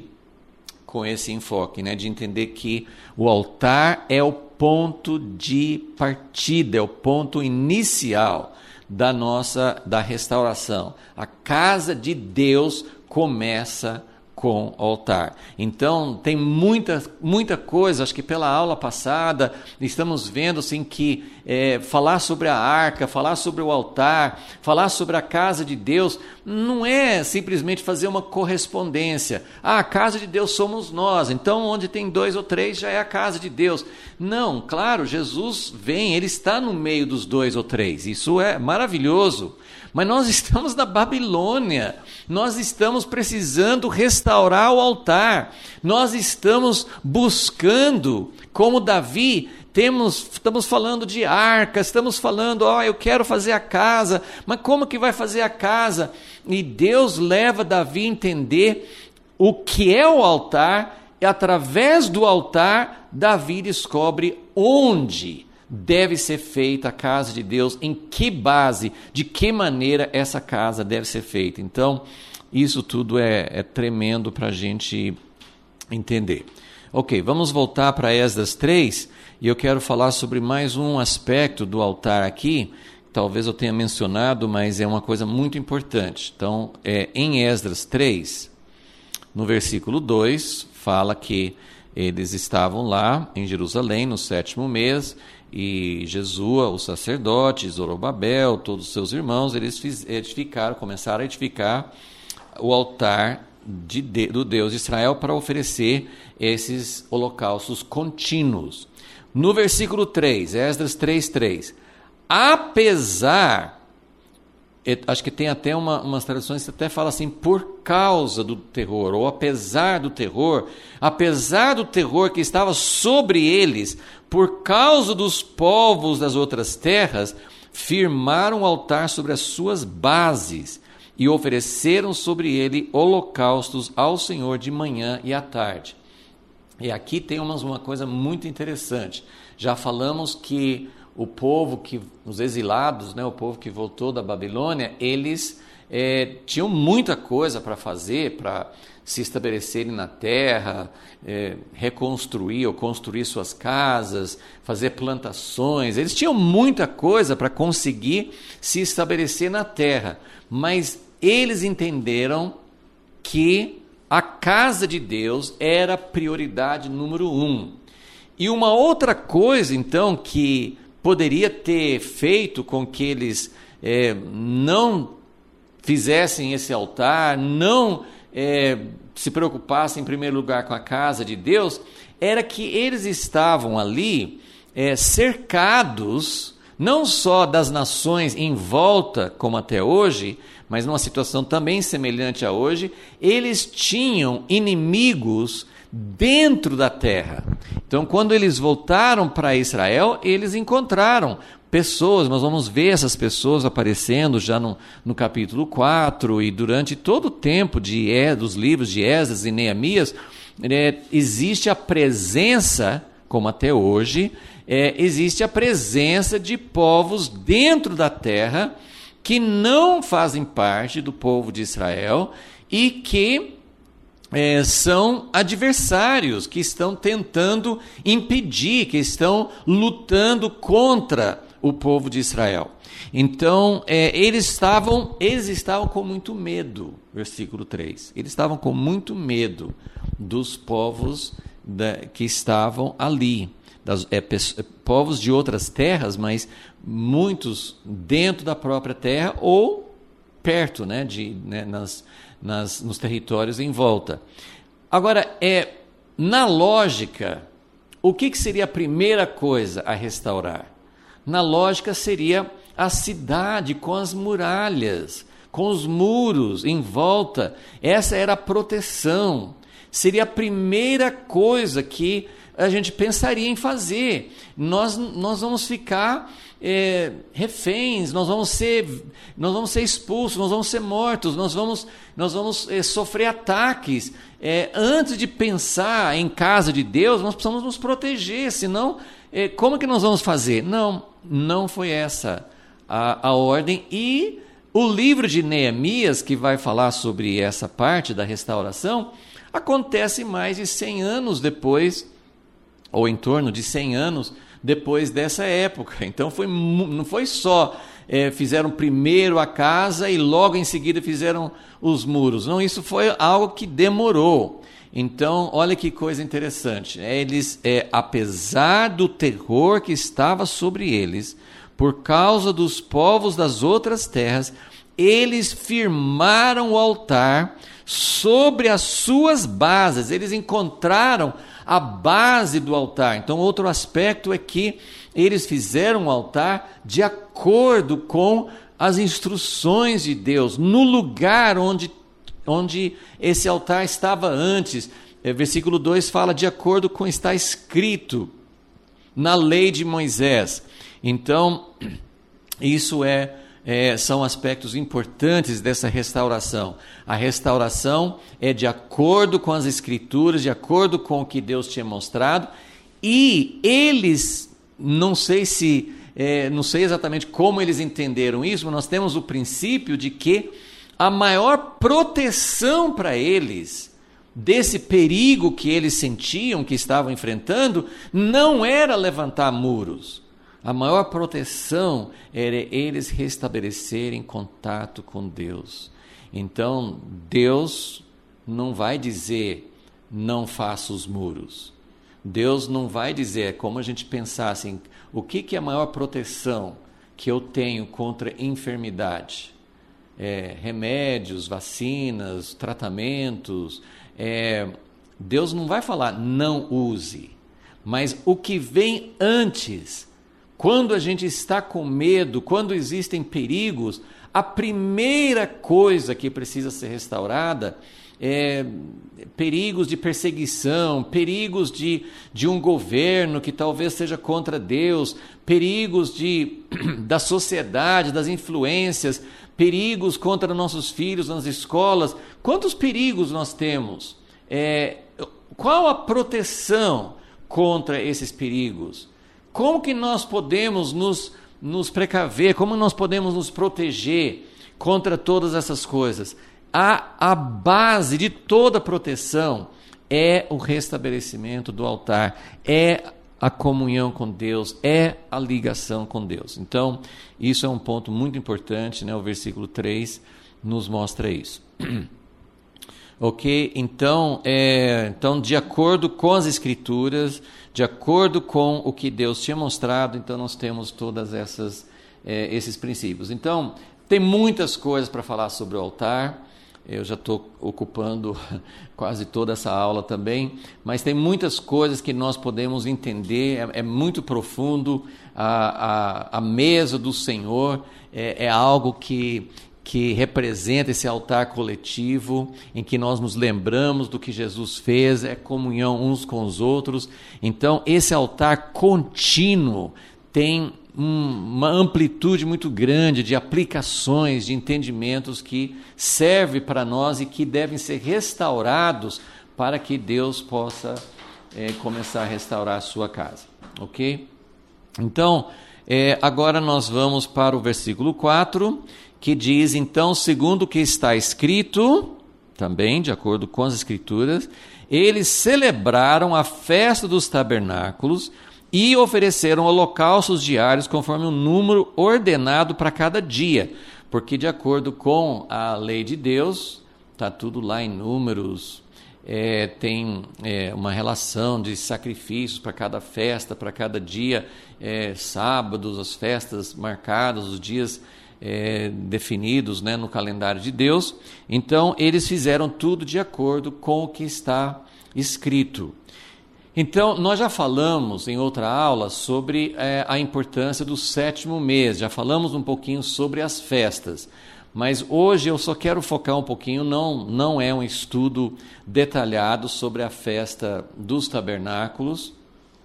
com esse enfoque, né, de entender que o altar é o ponto de partida, é o ponto inicial da nossa da restauração. A casa de Deus começa com o altar. Então, tem muita, muita coisa, acho que pela aula passada, estamos vendo assim, que é, falar sobre a arca, falar sobre o altar, falar sobre a casa de Deus, não é simplesmente fazer uma correspondência. Ah, a casa de Deus somos nós, então onde tem dois ou três já é a casa de Deus. Não, claro, Jesus vem, Ele está no meio dos dois ou três, isso é maravilhoso. Mas nós estamos na Babilônia, nós estamos precisando restaurar o altar, nós estamos buscando, como Davi, temos, estamos falando de arca, estamos falando, ó, oh, eu quero fazer a casa, mas como que vai fazer a casa? E Deus leva Davi a entender o que é o altar, e através do altar, Davi descobre onde deve ser feita a casa de Deus, em que base, de que maneira essa casa deve ser feita. Então, isso tudo é, é tremendo para a gente entender. Ok, vamos voltar para Esdras três, e eu quero falar sobre mais um aspecto do altar aqui, talvez eu tenha mencionado, mas é uma coisa muito importante. Então, é, em Esdras três, no versículo dois, fala que eles estavam lá em Jerusalém no sétimo mês, e Jesua, o sacerdote, Zorobabel, todos os seus irmãos, eles edificaram, começaram a edificar o altar de, de, do Deus de Israel para oferecer esses holocaustos contínuos. No versículo três, Esdras três, três, apesar, acho que tem até uma, umas traduções que até fala assim, por causa do terror, ou apesar do terror, apesar do terror que estava sobre eles, por causa dos povos das outras terras, firmaram o altar sobre as suas bases e ofereceram sobre ele holocaustos ao Senhor de manhã e à tarde. E aqui temos uma coisa muito interessante. Já falamos que o povo, que os exilados, né, o povo que voltou da Babilônia, eles é, tinham muita coisa para fazer, para se estabelecerem na terra, é, reconstruir ou construir suas casas, fazer plantações. Eles tinham muita coisa para conseguir se estabelecer na terra, mas eles entenderam que a casa de Deus era a prioridade número um. E uma outra coisa, então, que poderia ter feito com que eles é, não fizessem esse altar, não é, se preocupassem em primeiro lugar com a casa de Deus, era que eles estavam ali é, cercados, não só das nações em volta, como até hoje, mas numa situação também semelhante a hoje, eles tinham inimigos dentro da terra. Então, quando eles voltaram para Israel, eles encontraram pessoas, nós vamos ver essas pessoas aparecendo já no, no capítulo quatro, e durante todo o tempo de, é, dos livros de Esdras e Neemias, é, existe a presença, como até hoje, é, existe a presença de povos dentro da terra que não fazem parte do povo de Israel e que É, são adversários que estão tentando impedir, que estão lutando contra o povo de Israel. Então, é, eles, estavam, eles estavam com muito medo, versículo três, eles estavam com muito medo dos povos da, que estavam ali, das, é, povos de outras terras, mas muitos dentro da própria terra ou perto, né, de, né, nas Nas, nos territórios em volta. Agora, é, na lógica, o que, que seria a primeira coisa a restaurar? Na lógica seria a cidade com as muralhas, com os muros em volta. Essa era a proteção. Seria a primeira coisa que a gente pensaria em fazer. Nós, nós vamos ficar é, reféns, nós vamos ser, nós vamos ser expulsos, nós vamos ser mortos, nós vamos, nós vamos é, sofrer ataques. É, antes de pensar em casa de Deus, nós precisamos nos proteger, senão, é, como que nós vamos fazer? Não, não foi essa a, a ordem. E o livro de Neemias, que vai falar sobre essa parte da restauração, acontece mais de cem anos depois, ou em torno de cem anos depois dessa época. Então foi, não foi só é, fizeram primeiro a casa e logo em seguida fizeram os muros. Não, isso foi algo que demorou. Então, olha que coisa interessante. Eles, é, apesar do terror que estava sobre eles, por causa dos povos das outras terras, eles firmaram o altar sobre as suas bases. Eles encontraram a base do altar. Então, outro aspecto é que eles fizeram o altar de acordo com as instruções de Deus, no lugar onde, onde esse altar estava antes. É, versículo dois fala de acordo com o que está escrito na lei de Moisés. Então, isso é É, são aspectos importantes dessa restauração. A restauração é de acordo com as Escrituras, de acordo com o que Deus tinha mostrado, e eles, não sei se, é, não sei exatamente como eles entenderam isso, mas nós temos o princípio de que a maior proteção para eles, desse perigo que eles sentiam, que estavam enfrentando, não era levantar muros. A maior proteção era eles restabelecerem contato com Deus. Então, Deus não vai dizer, não faça os muros. Deus não vai dizer, como a gente pensar assim, o que, que é a maior proteção que eu tenho contra enfermidade? É, remédios, vacinas, tratamentos. É, Deus não vai falar, não use. Mas o que vem antes, quando a gente está com medo, quando existem perigos, a primeira coisa que precisa ser restaurada é perigos de perseguição, perigos de, de um governo que talvez seja contra Deus, perigos de, da sociedade, das influências, perigos contra nossos filhos nas escolas. Quantos perigos nós temos? É, qual a proteção contra esses perigos? Como que nós podemos nos, nos precaver? Como nós podemos nos proteger contra todas essas coisas? A, a base de toda proteção é o restabelecimento do altar, é a comunhão com Deus, é a ligação com Deus. Então, isso é um ponto muito importante, né? O versículo três nos mostra isso. Ok? Então, é, então, de acordo com as Escrituras, de acordo com o que Deus tinha mostrado, então nós temos todas essas é, esses princípios. Então, tem muitas coisas para falar sobre o altar. Eu já estou ocupando quase toda essa aula também, mas tem muitas coisas que nós podemos entender, é, é muito profundo. A, a, a mesa do Senhor é, é algo que, que representa esse altar coletivo, em que nós nos lembramos do que Jesus fez, é comunhão uns com os outros. Então, esse altar contínuo tem uma amplitude muito grande de aplicações, de entendimentos que serve para nós e que devem ser restaurados para que Deus possa é, começar a restaurar a sua casa, ok? Então, é, agora nós vamos para o versículo quatro, que diz, então, segundo o que está escrito, também de acordo com as Escrituras, eles celebraram a festa dos tabernáculos e ofereceram holocaustos diários conforme o número ordenado para cada dia, porque de acordo com a lei de Deus, está tudo lá em números, é, tem é, uma relação de sacrifícios para cada festa, para cada dia, é, sábados, as festas marcadas, os dias é, definidos, né, no calendário de Deus. Então eles fizeram tudo de acordo com o que está escrito. Então, nós já falamos em outra aula sobre é, a importância do sétimo mês, já falamos um pouquinho sobre as festas, mas hoje eu só quero focar um pouquinho, não, não é um estudo detalhado sobre a festa dos tabernáculos,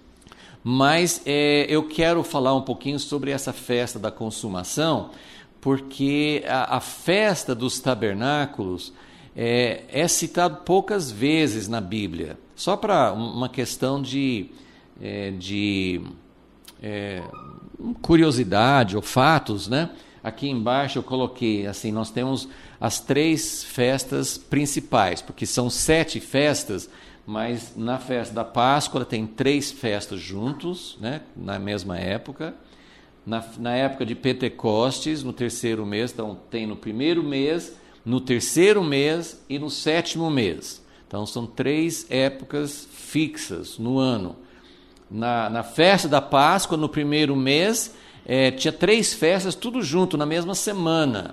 mas é, eu quero falar um pouquinho sobre essa festa da consumação, porque a, a festa dos tabernáculos é, é citada poucas vezes na Bíblia. Só para uma questão de, é, de é, curiosidade ou fatos, né? Aqui embaixo eu coloquei, assim, nós temos as três festas principais, porque são sete festas, mas na festa da Páscoa tem três festas juntos, né? Na mesma época. Na, na época de Pentecostes, no terceiro mês, então tem no primeiro mês, no terceiro mês e no sétimo mês. Então, são três épocas fixas no ano. Na, na festa da Páscoa, no primeiro mês, é, tinha três festas, tudo junto, na mesma semana.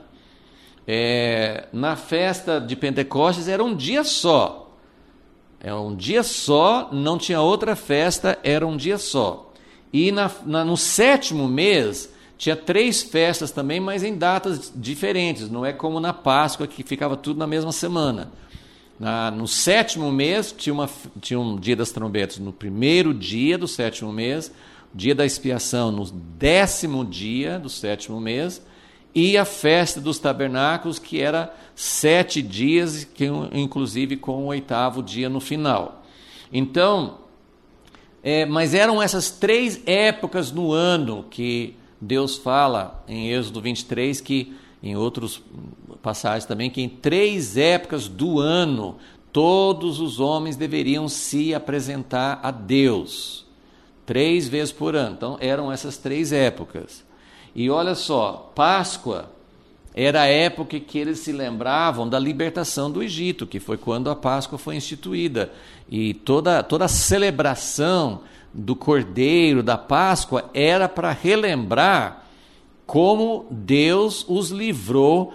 É, na festa de Pentecostes, era um dia só. Era um dia só, não tinha outra festa, era um dia só. E na, na, no sétimo mês, tinha três festas também, mas em datas diferentes. Não é como na Páscoa, que ficava tudo na mesma semana. Na, no sétimo mês, tinha, uma, tinha um dia das trombetas no primeiro dia do sétimo mês, dia da expiação no décimo dia do sétimo mês, e a festa dos tabernáculos, que era sete dias, que, inclusive com o oitavo dia no final. Então, é, mas eram essas três épocas no ano que Deus fala em Êxodo vinte e três, que em outros passagens também, que em três épocas do ano, todos os homens deveriam se apresentar a Deus, três vezes por ano. Então, eram essas três épocas. E olha só, Páscoa era a época que eles se lembravam da libertação do Egito, que foi quando a Páscoa foi instituída. E toda, toda a celebração do Cordeiro, da Páscoa, era para relembrar como Deus os livrou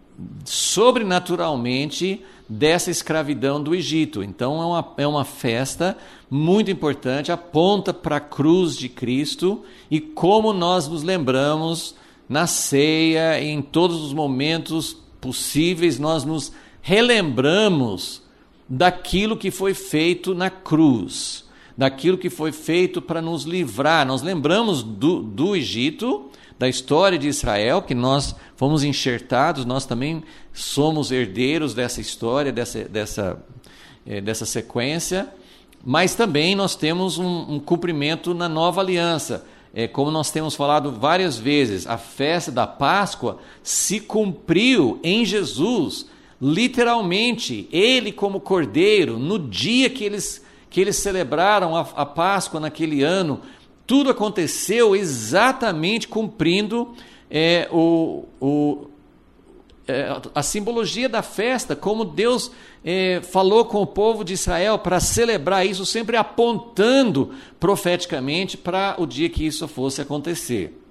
sobrenaturalmente dessa escravidão do Egito. Então é uma, é uma festa muito importante, aponta para a cruz de Cristo e como nós nos lembramos na ceia, em todos os momentos possíveis, nós nos relembramos daquilo que foi feito na cruz, daquilo que foi feito para nos livrar. Nós lembramos do, do Egito, da história de Israel, que nós fomos enxertados, nós também somos herdeiros dessa história, dessa, dessa, é, dessa sequência, mas também nós temos um, um cumprimento na nova aliança. É, como nós temos falado várias vezes, a festa da Páscoa se cumpriu em Jesus, literalmente, ele como cordeiro, no dia que eles, que eles celebraram a, a Páscoa naquele ano, tudo aconteceu exatamente cumprindo é, o, o, é, a simbologia da festa, como Deus é, falou com o povo de Israel para celebrar isso, sempre apontando profeticamente para o dia que isso fosse acontecer.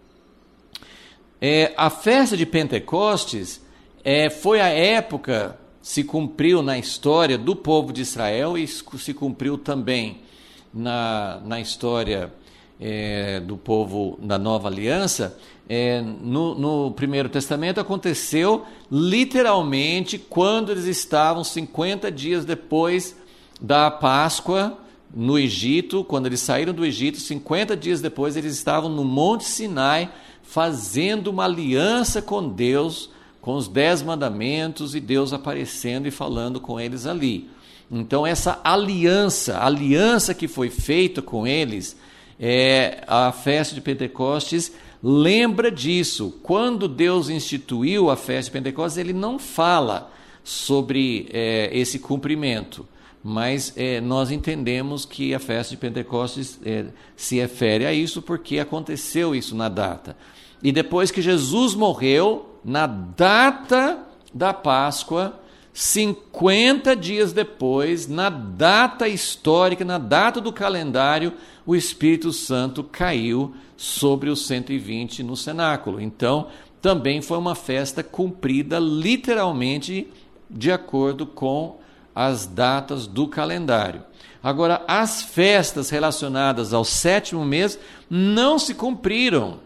É, a festa de Pentecostes é, foi a época, se cumpriu na história do povo de Israel e se cumpriu também na, na história É, do povo da nova aliança. É, no, no Primeiro Testamento aconteceu literalmente quando eles estavam cinquenta dias depois da Páscoa no Egito. Quando eles saíram do Egito, cinquenta dias depois eles estavam no Monte Sinai fazendo uma aliança com Deus, com os dez mandamentos, e Deus aparecendo e falando com eles ali. Então essa aliança, a aliança que foi feita com eles, É, a festa de Pentecostes lembra disso. Quando Deus instituiu a festa de Pentecostes, ele não fala sobre é, esse cumprimento, mas é, nós entendemos que a festa de Pentecostes é, se refere a isso porque aconteceu isso na data. E depois que Jesus morreu, na data da Páscoa, cinquenta dias depois, na data histórica, na data do calendário, o Espírito Santo caiu sobre os cento e vinte no cenáculo. Então, também foi uma festa cumprida literalmente de acordo com as datas do calendário. Agora, as festas relacionadas ao sétimo mês não se cumpriram.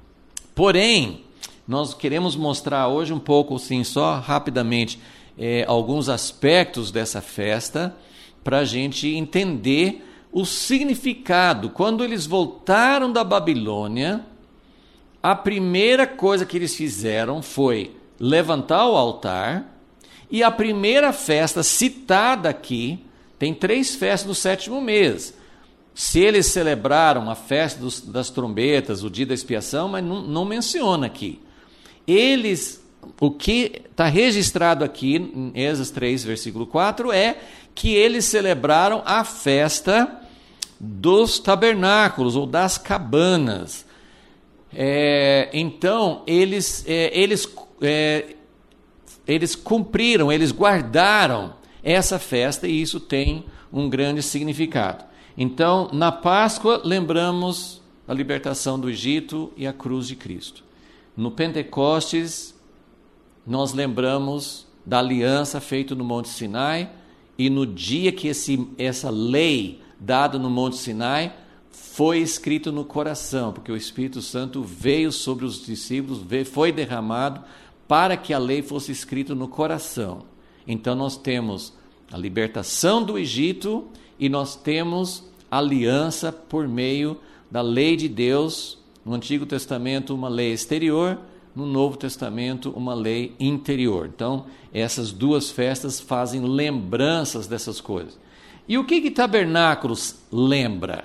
Porém, nós queremos mostrar hoje um pouco, assim, só rapidamente, É, alguns aspectos dessa festa para a gente entender o significado. Quando eles voltaram da Babilônia, a primeira coisa que eles fizeram foi levantar o altar, e a primeira festa citada aqui, tem três festas no sétimo mês. Se eles celebraram a festa dos, das trombetas, o dia da expiação, mas não, não menciona aqui. Eles... O que está registrado aqui em Esdras três, versículo quatro, é que eles celebraram a festa dos tabernáculos, ou das cabanas. É, então, eles, é, eles, é, eles cumpriram, eles guardaram essa festa, e isso tem um grande significado. Então, na Páscoa, lembramos a libertação do Egito e a cruz de Cristo. No Pentecostes, nós lembramos da aliança feita no Monte Sinai, e no dia que esse, essa lei dada no Monte Sinai foi escrito no coração, porque o Espírito Santo veio sobre os discípulos, veio, foi derramado para que a lei fosse escrita no coração. Então nós temos a libertação do Egito e nós temos a aliança por meio da lei de Deus. No Antigo Testamento, uma lei exterior, no Novo Testamento, uma lei interior. Então, essas duas festas fazem lembranças dessas coisas. E o que que tabernáculos lembra?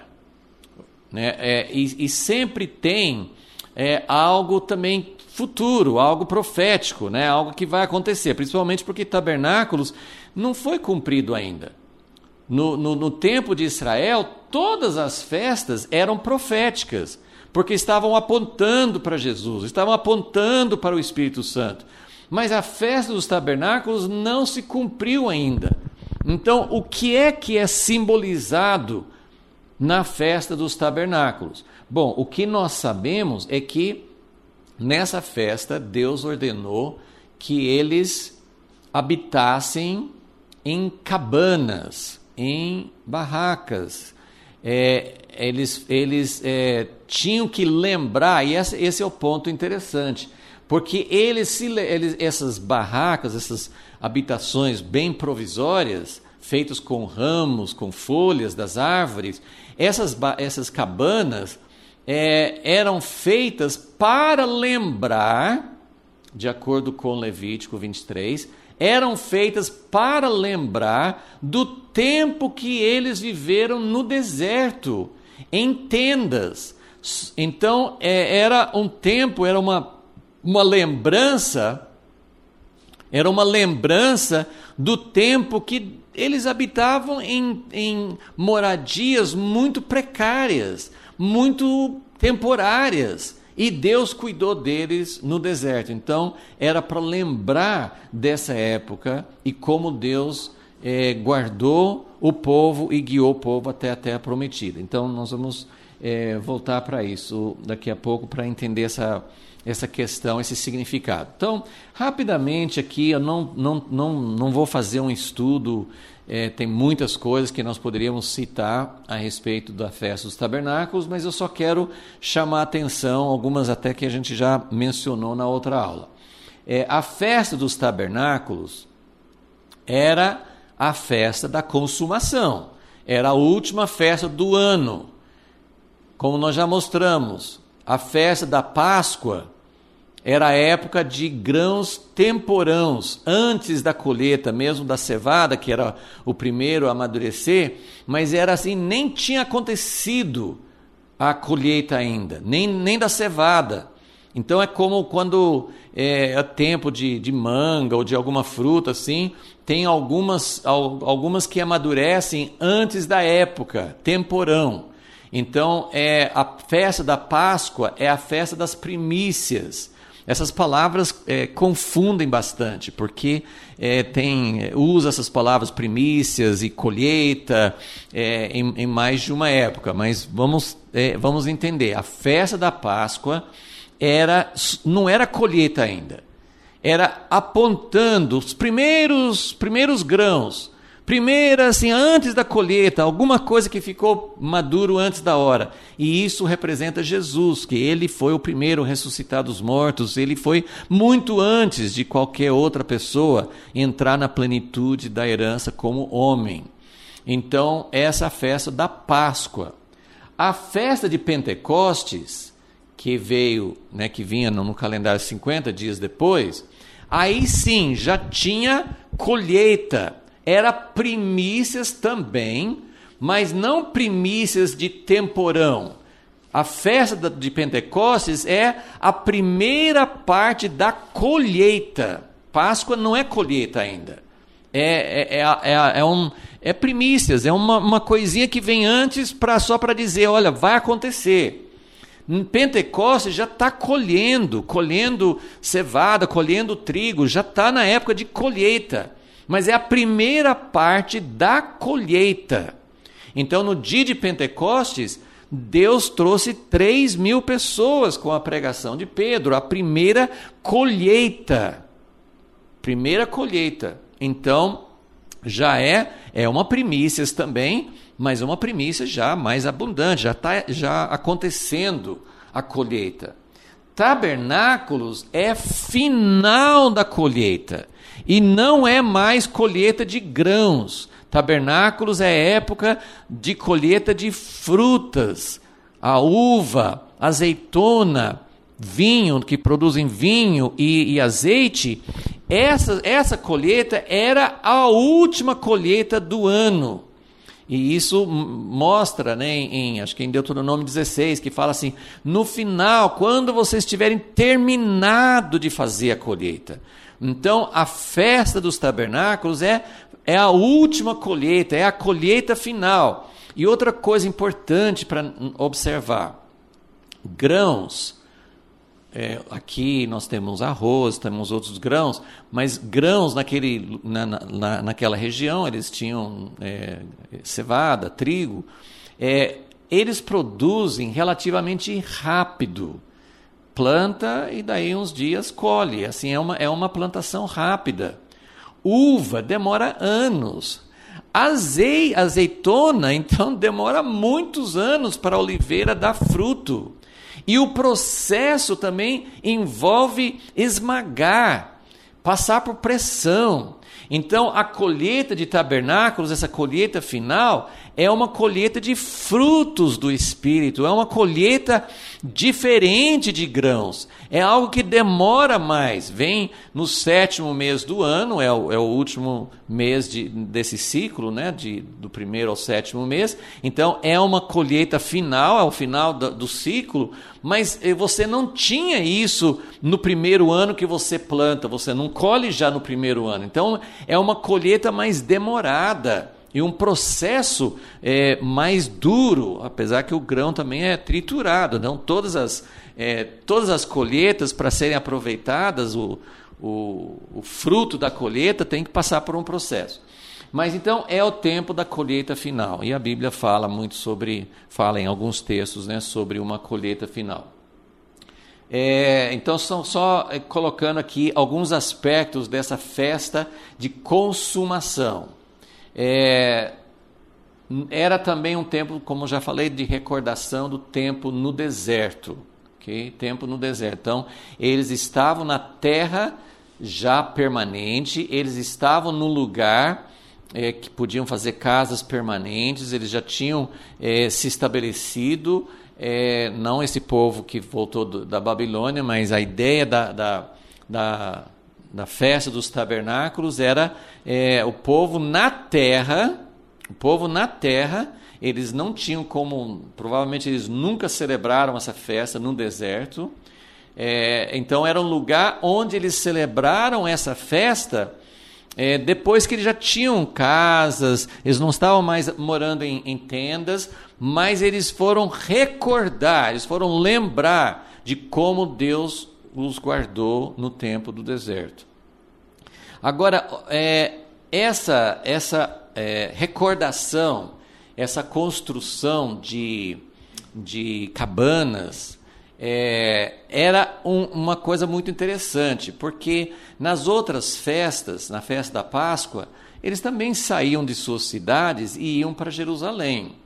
Né? É, e, e sempre tem é, algo também futuro, algo profético, né? Algo que vai acontecer, principalmente porque tabernáculos não foi cumprido ainda. No, no, no tempo de Israel, todas as festas eram proféticas, porque estavam apontando para Jesus, estavam apontando para o Espírito Santo. Mas a festa dos tabernáculos não se cumpriu ainda. Então, o que é que é simbolizado na festa dos tabernáculos? Bom, o que nós sabemos é que nessa festa Deus ordenou que eles habitassem em cabanas, em barracas. É, eles eles é, tinham que lembrar, e esse, esse é o ponto interessante, porque eles, se, eles, essas barracas, essas habitações bem provisórias, feitas com ramos, com folhas das árvores, essas, essas cabanas é, eram feitas para lembrar, de acordo com Levítico vinte e três, eram feitas para lembrar do tempo que eles viveram no deserto, em tendas. Então, é, era um tempo, era uma, uma lembrança, era uma lembrança do tempo que eles habitavam em, em moradias muito precárias, muito temporárias, e Deus cuidou deles no deserto. Então, era para lembrar dessa época e como Deus é, guardou o povo e guiou o povo até a terra prometida. Então, nós vamos é, voltar para isso daqui a pouco, para entender essa, essa questão, esse significado. Então, rapidamente aqui, eu não, não, não, não vou fazer um estudo. É, tem muitas coisas que nós poderíamos citar a respeito da festa dos tabernáculos, mas eu só quero chamar a atenção, algumas até que a gente já mencionou na outra aula. É, a festa dos tabernáculos era a festa da consumação, era a última festa do ano. Como nós já mostramos, a festa da Páscoa era a época de grãos temporãos, antes da colheita mesmo da cevada, que era o primeiro a amadurecer, mas era assim, nem tinha acontecido a colheita ainda, nem, nem da cevada. Então é como quando é, é tempo de, de manga ou de alguma fruta assim, tem algumas, algumas que amadurecem antes da época, temporão. Então é, a festa da Páscoa é a festa das primícias. Essas palavras é, confundem bastante, porque é, tem, usa essas palavras primícias e colheita é, em, em mais de uma época, mas vamos, é, vamos entender. A festa da Páscoa era, não era colheita ainda, era apontando os primeiros, primeiros grãos, primeira, assim, antes da colheita, alguma coisa que ficou maduro antes da hora. E isso representa Jesus, que ele foi o primeiro ressuscitado dos mortos, ele foi muito antes de qualquer outra pessoa entrar na plenitude da herança como homem. Então, essa é a festa da Páscoa. A festa de Pentecostes, que veio, né, que vinha no calendário cinquenta dias depois, aí sim, já tinha colheita. Era primícias também, mas não primícias de temporão. A festa de Pentecostes é a primeira parte da colheita. Páscoa não é colheita ainda. É, é, é, é, é, um, é primícias, é uma, uma coisinha que vem antes pra, só para dizer, olha, vai acontecer. Em Pentecostes já está colhendo, colhendo cevada, colhendo trigo, já está na época de colheita. Mas é a primeira parte da colheita. Então, no dia de Pentecostes, Deus trouxe três mil pessoas com a pregação de Pedro, a primeira colheita. Primeira colheita. Então, já é, é uma primícia também, mas uma primícia já mais abundante, já está já acontecendo a colheita. Tabernáculos é final da colheita. E não é mais colheita de grãos. Tabernáculos é época de colheita de frutas. A uva, azeitona, vinho, que produzem vinho e, e azeite. Essa, essa colheita era a última colheita do ano. E isso mostra, né, em, em, acho que em Deuteronômio dezesseis, que fala assim, no final, quando vocês tiverem terminado de fazer a colheita. Então, a festa dos tabernáculos é, é a última colheita, é a colheita final. E outra coisa importante para observar, grãos, é, aqui nós temos arroz, temos outros grãos, mas grãos naquele, na, na, naquela região, eles tinham é, cevada, trigo, é, eles produzem relativamente rápido. Planta e daí uns dias colhe, assim é uma, é uma plantação rápida. Uva demora anos. Azei, azeitona, então, demora muitos anos para a oliveira dar fruto. E o processo também envolve esmagar, passar por pressão. Então, a colheita de tabernáculos, essa colheita final, é uma colheita de frutos do Espírito, é uma colheita diferente de grãos, é algo que demora mais, vem no sétimo mês do ano, é o, é o último mês de, desse ciclo, né, de, do primeiro ao sétimo mês, então é uma colheita final, é o final do, do ciclo, mas você não tinha isso no primeiro ano que você planta, você não colhe já no primeiro ano, então é uma colheita mais demorada, e um processo é, mais duro, apesar que o grão também é triturado. Não? Todas, as, é, todas as colheitas, para serem aproveitadas, o, o, o fruto da colheita tem que passar por um processo. Mas então é o tempo da colheita final. E a Bíblia fala muito sobre, fala em alguns textos, né, sobre uma colheita final. É, então, são só é, colocando aqui alguns aspectos dessa festa de consumação. É, era também um tempo, como já falei, de recordação do tempo no deserto, okay? Tempo no deserto. Então, eles estavam na terra já permanente, eles estavam no lugar é, que podiam fazer casas permanentes, eles já tinham é, se estabelecido, é, não esse povo que voltou do, da Babilônia, mas a ideia da... da, da da festa dos tabernáculos era é, o povo na terra, o povo na terra, eles não tinham como, provavelmente eles nunca celebraram essa festa no deserto, é, então era um lugar onde eles celebraram essa festa é, depois que eles já tinham casas, eles não estavam mais morando em, em tendas, mas eles foram recordar, eles foram lembrar de como Deus os guardou no tempo do deserto. Agora, é, essa, essa é, recordação, essa construção de, de cabanas, é, era um, uma coisa muito interessante, porque nas outras festas, na festa da Páscoa, eles também saíam de suas cidades e iam para Jerusalém.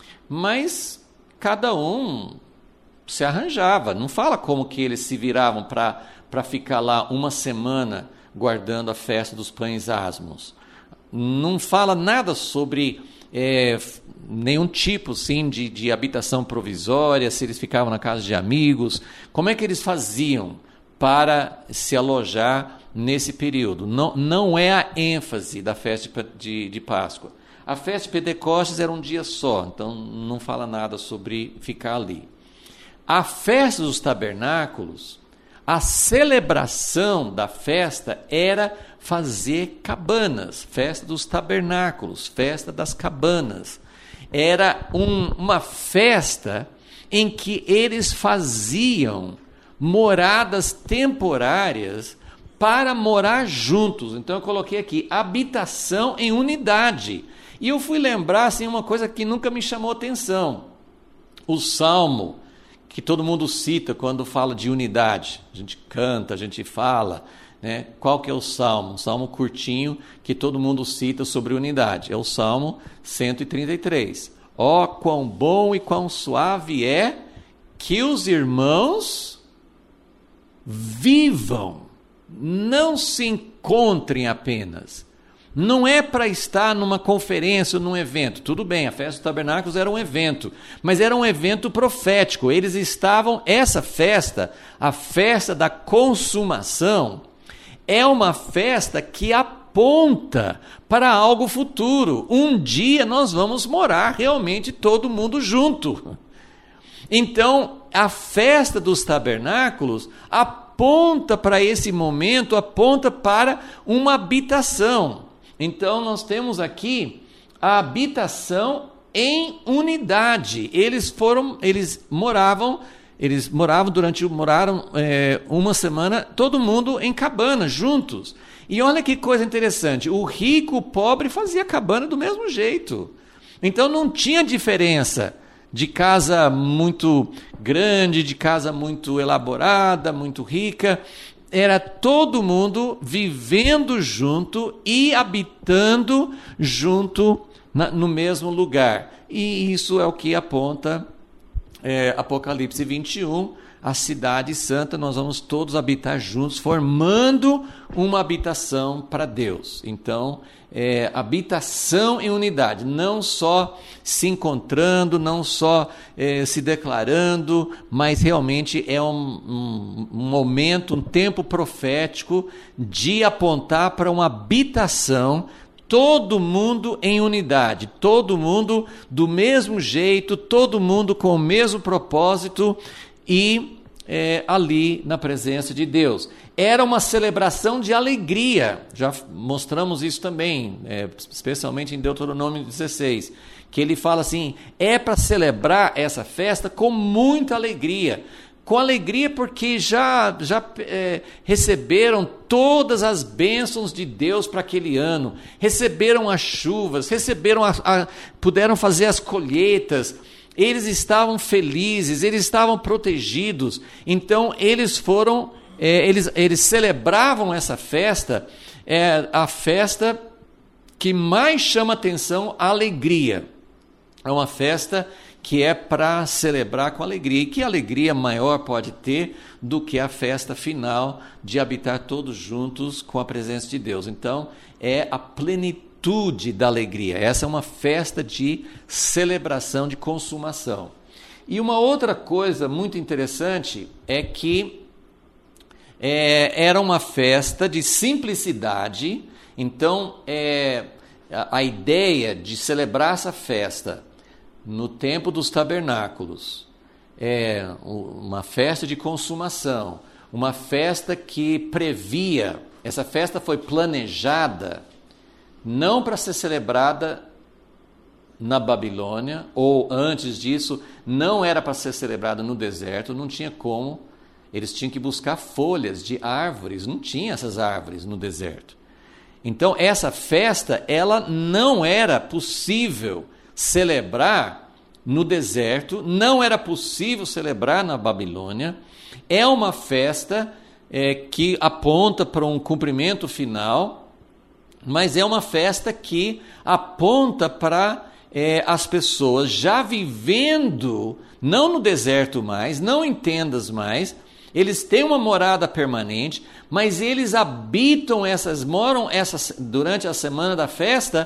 Mas cada um se arranjava, não fala como que eles se viravam para ficar lá uma semana guardando a festa dos pães asmos. Não fala nada sobre é, nenhum tipo sim, de, de habitação provisória, se eles ficavam na casa de amigos, como é que eles faziam para se alojar nesse período. Não, não é a ênfase da festa de, de, de Páscoa. A festa de Pentecostes era um dia só, então não fala nada sobre ficar ali. A festa dos tabernáculos, a celebração da festa era fazer cabanas, festa dos tabernáculos, festa das cabanas. Era um, uma festa em que eles faziam moradas temporárias para morar juntos. Então eu coloquei aqui, habitação em unidade. E eu fui lembrar assim, uma coisa que nunca me chamou atenção. O Salmo, que todo mundo cita quando fala de unidade. A gente canta, a gente fala, né? Qual que é o Salmo? Um Salmo curtinho que todo mundo cita sobre unidade. É o Salmo cento e trinta e três. Ó, quão bom e quão suave é que os irmãos vivam, não se encontrem apenas. Não é para estar numa conferência ou num evento. Tudo bem, a festa dos tabernáculos era um evento, mas era um evento profético. Eles estavam, essa festa, a festa da consumação, é uma festa que aponta para algo futuro. Um dia nós vamos morar realmente todo mundo junto. Então, a festa dos tabernáculos aponta para esse momento, aponta para uma habitação. Então, nós temos aqui a habitação em unidade. Eles foram, eles moravam, eles moravam durante, moraram é, uma semana, todo mundo em cabana, juntos. E olha que coisa interessante, o rico, o pobre fazia cabana do mesmo jeito. Então, não tinha diferença de casa muito grande, de casa muito elaborada, muito rica. Era todo mundo vivendo junto e habitando junto na, no mesmo lugar. E isso é o que aponta é, Apocalipse vinte e um, a cidade santa, nós vamos todos habitar juntos, formando uma habitação para Deus. Então, é, habitação em unidade, não só se encontrando, não só é, se declarando, mas realmente é um, um, um momento, um tempo profético de apontar para uma habitação, todo mundo em unidade, todo mundo do mesmo jeito, todo mundo com o mesmo propósito, e é, ali na presença de Deus. Era uma celebração de alegria, já mostramos isso também, é, especialmente em Deuteronômio dezesseis, que ele fala assim, é para celebrar essa festa com muita alegria, com alegria porque já, já é, receberam todas as bênçãos de Deus para aquele ano, receberam as chuvas, receberam a, a, puderam fazer as colheitas, eles estavam felizes, eles estavam protegidos, então eles foram, é, eles, eles celebravam essa festa, é, a festa que mais chama atenção, a alegria. É uma festa que é para celebrar com alegria. E que alegria maior pode ter do que a festa final de habitar todos juntos com a presença de Deus. Então, é a plenitude da alegria. Essa é uma festa de celebração, de consumação. E uma outra coisa muito interessante é que é, era uma festa de simplicidade. Então, é, a, a ideia de celebrar essa festa no tempo dos tabernáculos, é uma festa de consumação, uma festa que previa, essa festa foi planejada não para ser celebrada na Babilônia, ou antes disso, não era para ser celebrada no deserto, não tinha como, eles tinham que buscar folhas de árvores, não tinha essas árvores no deserto. Então essa festa, ela não era possível celebrar no deserto, não era possível celebrar na Babilônia. É uma festa é, que aponta para um cumprimento final, mas é uma festa que aponta para é, as pessoas já vivendo, não no deserto mais, não em tendas mais, eles têm uma morada permanente, mas eles habitam essas, moram essas, durante a semana da festa,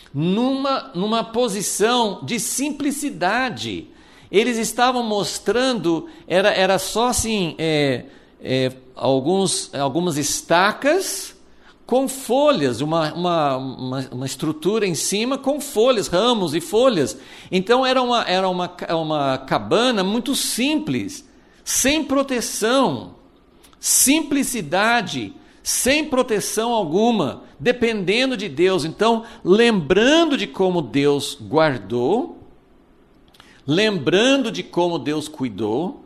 Numa, numa posição de simplicidade. Eles estavam mostrando, era, era só assim, é, é, alguns, algumas estacas com folhas, uma, uma, uma, uma estrutura em cima com folhas, ramos e folhas. Então era uma, era uma, uma cabana muito simples, sem proteção, simplicidade, sem proteção alguma, dependendo de Deus. Então, lembrando de como Deus guardou, lembrando de como Deus cuidou,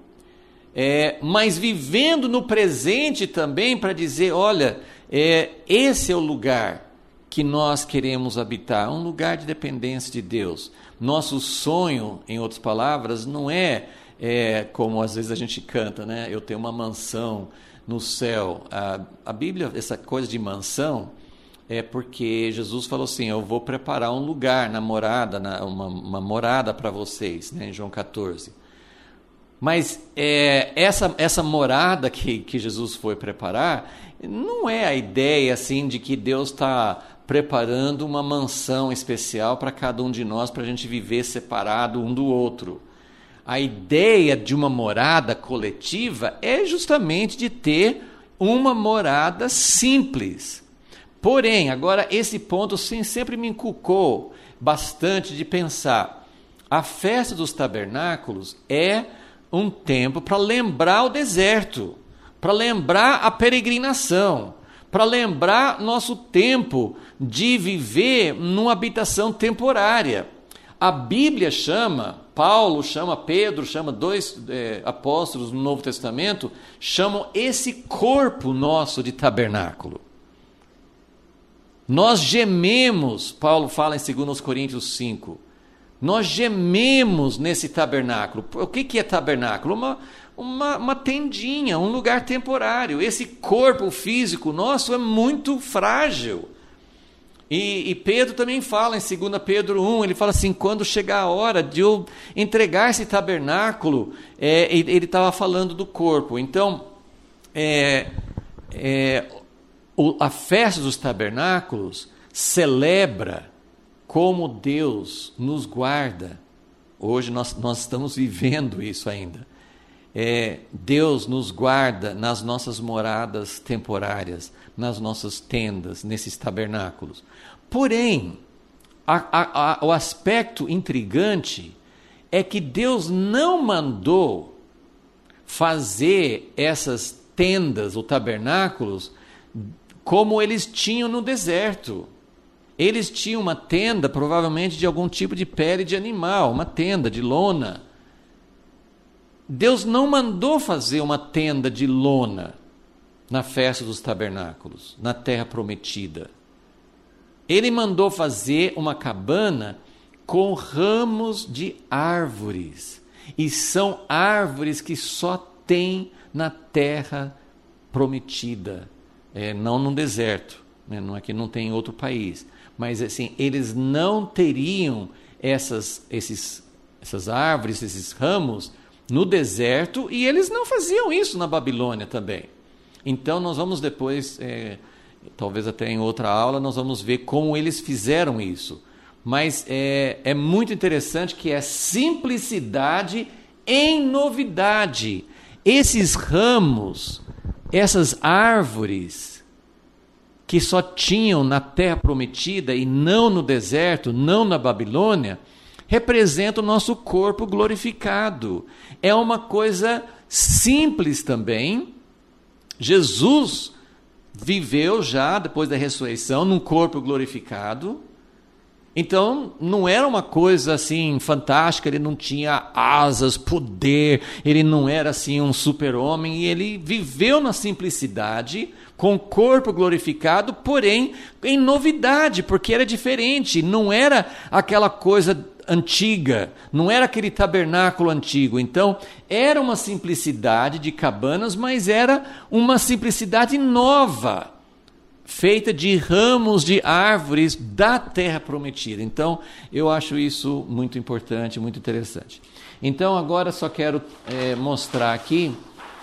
é, mas vivendo no presente também para dizer, olha, é, esse é o lugar que nós queremos habitar, um lugar de dependência de Deus. Nosso sonho, em outras palavras, não é, é como às vezes a gente canta, né? Eu tenho uma mansão no céu. A, a Bíblia, essa coisa de mansão, é porque Jesus falou assim, eu vou preparar um lugar na morada, na, uma, uma morada para vocês, né, em João catorze. Mas é, essa, essa morada que, que Jesus foi preparar, não é a ideia assim de que Deus está preparando uma mansão especial para cada um de nós, para a gente viver separado um do outro. A ideia de uma morada coletiva é justamente de ter uma morada simples. Porém, agora esse ponto sim, sempre me inculcou bastante de pensar. A festa dos tabernáculos é um tempo para lembrar o deserto, para lembrar a peregrinação, para lembrar nosso tempo de viver numa habitação temporária. A Bíblia chama, Paulo chama, Pedro chama, dois é, apóstolos no Novo Testamento, chamam esse corpo nosso de tabernáculo. Nós gememos, Paulo fala em dois Coríntios cinco, nós gememos nesse tabernáculo. O que, que é tabernáculo? Uma, uma, uma tendinha, um lugar temporário. Esse corpo físico nosso é muito frágil. E, e Pedro também fala em segunda Pedro um, ele fala assim, quando chegar a hora de eu entregar esse tabernáculo, é, ele estava falando do corpo. Então, é, é, o, a festa dos tabernáculos celebra como Deus nos guarda. Hoje nós, nós estamos vivendo isso ainda. É, Deus nos guarda nas nossas moradas temporárias, nas nossas tendas, nesses tabernáculos. Porém, a, a, a, o aspecto intrigante é que Deus não mandou fazer essas tendas ou tabernáculos como eles tinham no deserto. Eles tinham uma tenda, provavelmente de algum tipo de pele de animal, uma tenda de lona. Deus não mandou fazer uma tenda de lona na festa dos tabernáculos, na terra prometida. Ele mandou fazer uma cabana com ramos de árvores. E são árvores que só tem na terra prometida, é, não no deserto, né? Não é que não tem em outro país. Mas assim, eles não teriam essas, esses, essas árvores, esses ramos no deserto, e eles não faziam isso na Babilônia também. Então nós vamos depois, é, talvez até em outra aula, nós vamos ver como eles fizeram isso. Mas é, é muito interessante que é simplicidade em novidade. Esses ramos, essas árvores que só tinham na terra prometida e não no deserto, não na Babilônia, representa o nosso corpo glorificado. É uma coisa simples também. Jesus viveu já, depois da ressurreição, num corpo glorificado. Então, não era uma coisa assim fantástica, ele não tinha asas, poder, ele não era assim um super-homem, e ele viveu na simplicidade, com o corpo glorificado, porém em novidade, porque era diferente, não era aquela coisa antiga, não era aquele tabernáculo antigo. Então, era uma simplicidade de cabanas, mas era uma simplicidade nova, feita de ramos de árvores da terra prometida. Então, eu acho isso muito importante, muito interessante. Então, agora só quero é, mostrar aqui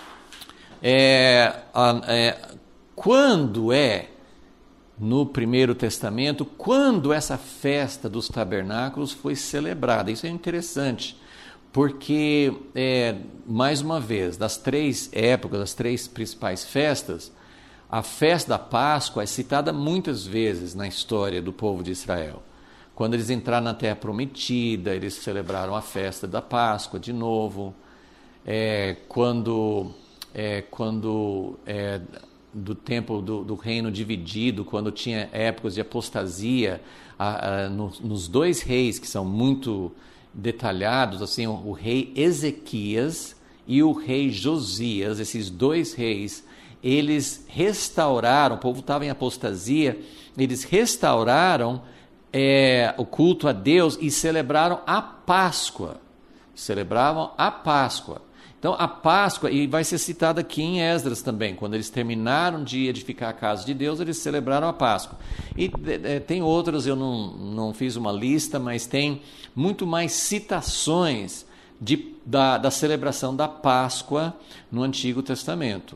é, a, é, quando é, no Primeiro Testamento, quando essa festa dos tabernáculos foi celebrada. Isso é interessante, porque, é, mais uma vez, das três épocas, das três principais festas, a festa da Páscoa é citada muitas vezes na história do povo de Israel. Quando eles entraram na Terra Prometida, eles celebraram a festa da Páscoa de novo. É, quando, é, quando é, do tempo do, do reino dividido, quando tinha épocas de apostasia, a, a, no, nos dois reis que são muito detalhados, assim, o, o rei Ezequias e o rei Josias, esses dois reis, eles restauraram, o povo estava em apostasia, eles restauraram é, o culto a Deus e celebraram a Páscoa, celebravam a Páscoa. Então a Páscoa, e vai ser citado aqui em Esdras também, quando eles terminaram de edificar a casa de Deus, eles celebraram a Páscoa. E é, tem outras, eu não, não fiz uma lista, mas tem muito mais citações de, da, da celebração da Páscoa no Antigo Testamento.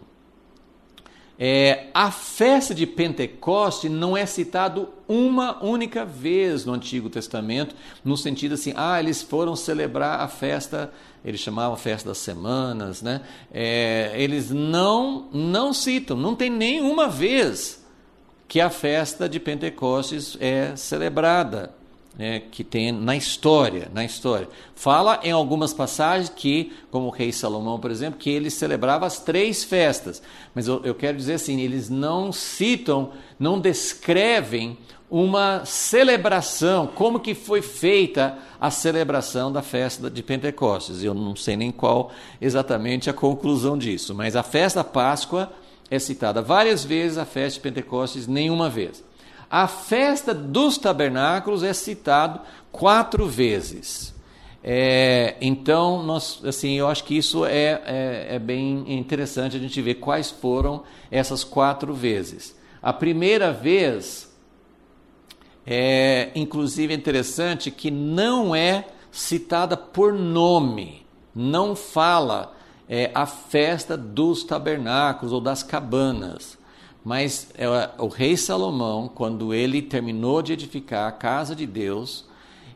É, a festa de Pentecoste não é citado uma única vez no Antigo Testamento, no sentido assim, ah, eles foram celebrar a festa, eles chamavam a festa das semanas, né? É, eles não, não citam, não tem nenhuma vez que a festa de Pentecostes é celebrada, né, que tem na história, na história. Fala em algumas passagens que, como o rei Salomão, por exemplo, que ele celebrava as três festas, mas eu, eu quero dizer assim, eles não citam, não descrevem uma celebração, como que foi feita a celebração da festa de Pentecostes. Eu não sei nem qual exatamente a conclusão disso, mas a festa da Páscoa é citada várias vezes, a festa de Pentecostes nenhuma vez. A festa dos tabernáculos é citado quatro vezes. É, então, nós, assim, eu acho que isso é, é, é bem interessante a gente ver quais foram essas quatro vezes. A primeira vez É, inclusive é interessante que não é citada por nome, não fala é, a festa dos tabernáculos ou das cabanas, mas é, o rei Salomão, quando ele terminou de edificar a casa de Deus,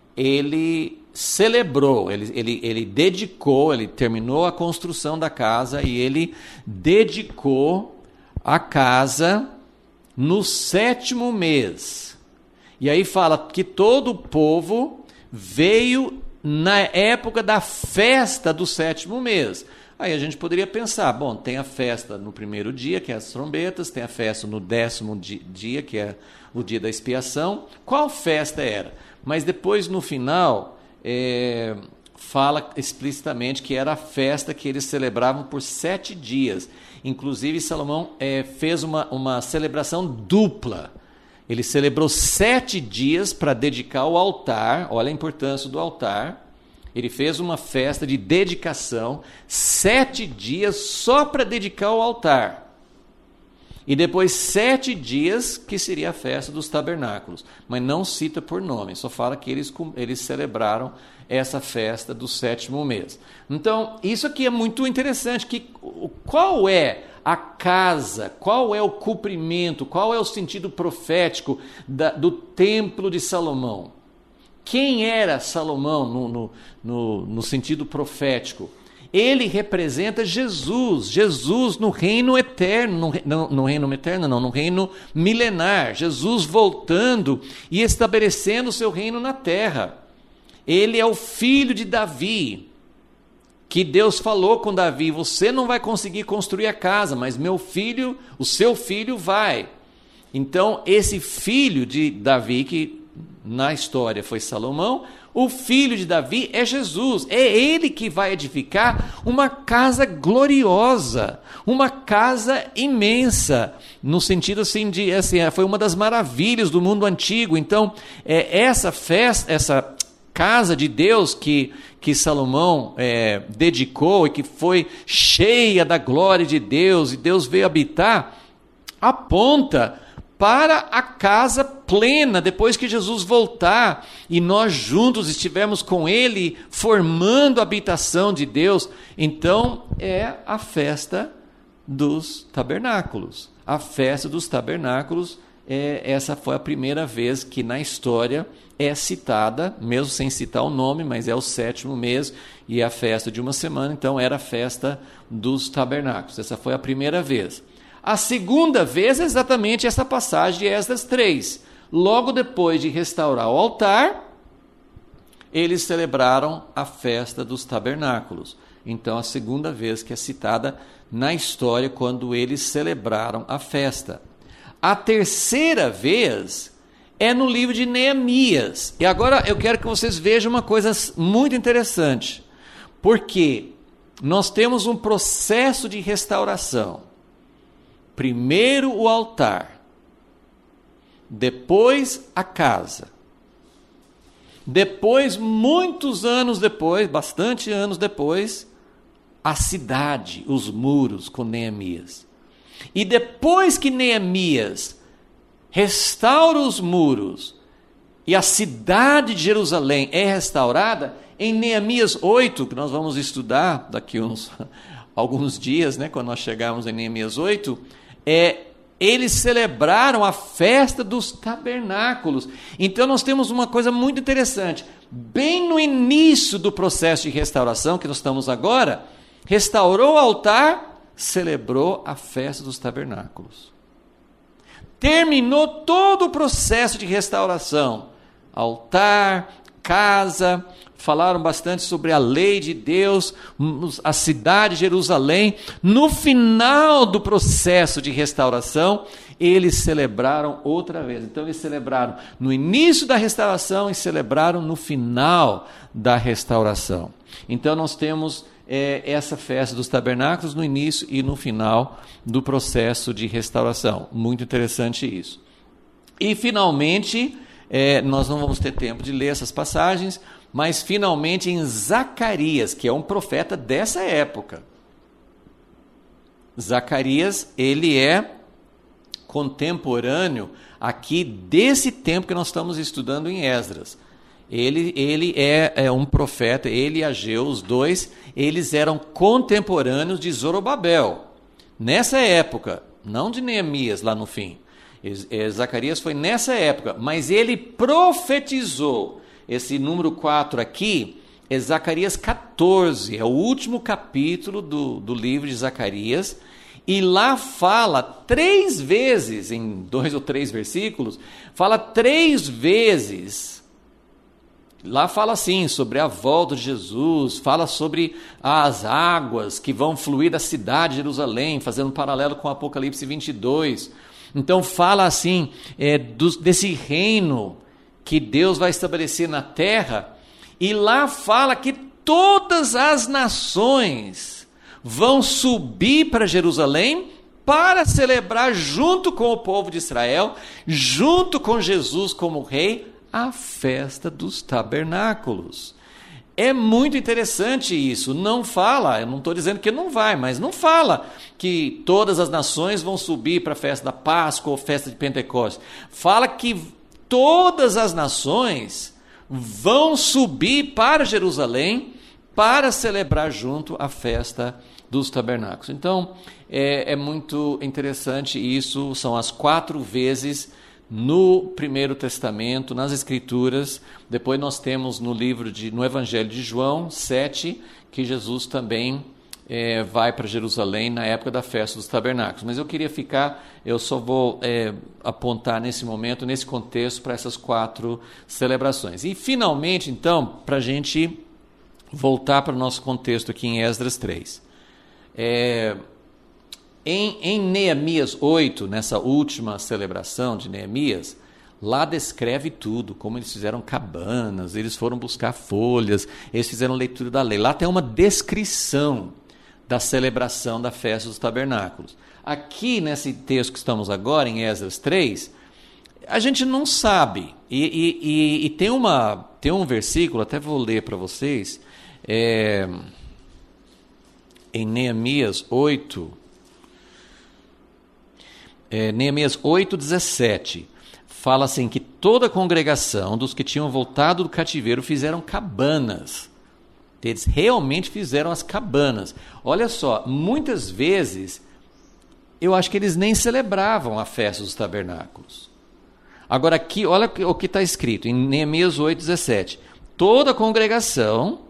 ele celebrou, ele, ele, ele dedicou, ele terminou a construção da casa e ele dedicou a casa no sétimo mês. E aí fala que todo o povo veio na época da festa do sétimo mês. Aí a gente poderia pensar, bom, tem a festa no primeiro dia, que é as trombetas, tem a festa no décimo dia, que é o dia da expiação. Qual festa era? Mas depois, no final, é, fala explicitamente que era a festa que eles celebravam por sete dias. Inclusive, Salomão é, fez uma, uma celebração dupla. Ele celebrou sete dias para dedicar o altar, olha a importância do altar. Ele fez uma festa de dedicação, sete dias só para dedicar o altar. E depois sete dias que seria a festa dos tabernáculos. Mas não cita por nome, só fala que eles, eles celebraram essa festa do sétimo mês. Então, isso aqui é muito interessante. Que, qual é a casa, qual é o cumprimento, qual é o sentido profético da, do templo de Salomão? Quem era Salomão no, no, no, no sentido profético? Ele representa Jesus, Jesus no reino eterno, no, no reino eterno não, no reino milenar, Jesus voltando e estabelecendo o seu reino na terra. Ele é o filho de Davi, que Deus falou com Davi, você não vai conseguir construir a casa, mas meu filho, o seu filho vai. Então esse filho de Davi, que na história foi Salomão, o filho de Davi é Jesus, é ele que vai edificar uma casa gloriosa, uma casa imensa, no sentido assim de, assim, foi uma das maravilhas do mundo antigo. Então, é, essa festa, essa casa de Deus que, que Salomão é, dedicou e que foi cheia da glória de Deus, e Deus veio habitar, aponta para a casa plena, depois que Jesus voltar e nós juntos estivermos com Ele, formando a habitação de Deus. Então é a festa dos tabernáculos. A festa dos tabernáculos, é, essa foi a primeira vez que na história é citada, mesmo sem citar o nome, mas é o sétimo mês e é a festa de uma semana, então era a festa dos tabernáculos. Essa foi a primeira vez. A segunda vez é exatamente essa passagem de Esdras três. Logo depois de restaurar o altar, eles celebraram a festa dos tabernáculos. Então, a segunda vez que é citada na história, quando eles celebraram a festa. A terceira vez é no livro de Neemias. E agora eu quero que vocês vejam uma coisa muito interessante. Porque nós temos um processo de restauração. Primeiro o altar, depois a casa, depois, muitos anos depois, bastante anos depois, a cidade, os muros com Neemias. E depois que Neemias restaura os muros e a cidade de Jerusalém é restaurada, em Neemias oito, que nós vamos estudar daqui uns alguns dias, né, quando nós chegarmos em Neemias oito, É, eles celebraram a festa dos tabernáculos. Então nós temos uma coisa muito interessante. Bem no início do processo de restauração que nós estamos agora, restaurou o altar, celebrou a festa dos tabernáculos. Terminou todo o processo de restauração. Altar, casa, falaram bastante sobre a lei de Deus, a cidade de Jerusalém. No final do processo de restauração, eles celebraram outra vez. Então eles celebraram no início da restauração e celebraram no final da restauração. Então nós temos é, essa festa dos tabernáculos no início e no final do processo de restauração. Muito interessante isso. E finalmente, é, nós não vamos ter tempo de ler essas passagens, mas finalmente em Zacarias, que é um profeta dessa época. Zacarias, ele é contemporâneo aqui desse tempo que nós estamos estudando em Esdras. Ele, ele é, é um profeta, ele e Ageu, os dois, eles eram contemporâneos de Zorobabel. Nessa época, não de Neemias lá no fim. Zacarias foi nessa época, mas ele profetizou. Esse número quatro aqui é Zacarias catorze, é o último capítulo do, do livro de Zacarias, e lá fala três vezes, em dois ou três versículos, fala três vezes. Lá fala assim, sobre a volta de Jesus, fala sobre as águas que vão fluir da cidade de Jerusalém, fazendo um paralelo com Apocalipse vinte e dois. Então fala assim, é, do, desse reino que Deus vai estabelecer na terra, e lá fala que todas as nações vão subir para Jerusalém para celebrar junto com o povo de Israel, junto com Jesus como rei, a festa dos tabernáculos. É muito interessante isso. Não fala, eu não estou dizendo que não vai, mas não fala que todas as nações vão subir para a festa da Páscoa ou festa de Pentecostes. Fala que todas as nações vão subir para Jerusalém para celebrar junto a festa dos tabernáculos. Então, é, é muito interessante isso. São as quatro vezes no Primeiro Testamento, nas Escrituras. Depois nós temos no livro de, no Evangelho de João sete, que Jesus também é, vai para Jerusalém na época da festa dos tabernáculos. Mas eu queria ficar, eu só vou é, apontar nesse momento, nesse contexto, para essas quatro celebrações. E finalmente, então, para a gente voltar para o nosso contexto aqui em Esdras três. É... Em, em Neemias oito, nessa última celebração de Neemias, lá descreve tudo, como eles fizeram cabanas, eles foram buscar folhas, eles fizeram leitura da lei. Lá tem uma descrição da celebração da festa dos tabernáculos. Aqui, nesse texto que estamos agora, em Esdras três, a gente não sabe. E, e, e, e tem, uma, tem um versículo, até vou ler para vocês, é, em Neemias oito... É, Neemias oito, dezessete, fala assim que toda a congregação dos que tinham voltado do cativeiro fizeram cabanas. Eles realmente fizeram as cabanas. Olha só, muitas vezes eu acho que eles nem celebravam a festa dos tabernáculos. Agora aqui, olha o que está escrito em Neemias oito, dezessete. Toda a congregação,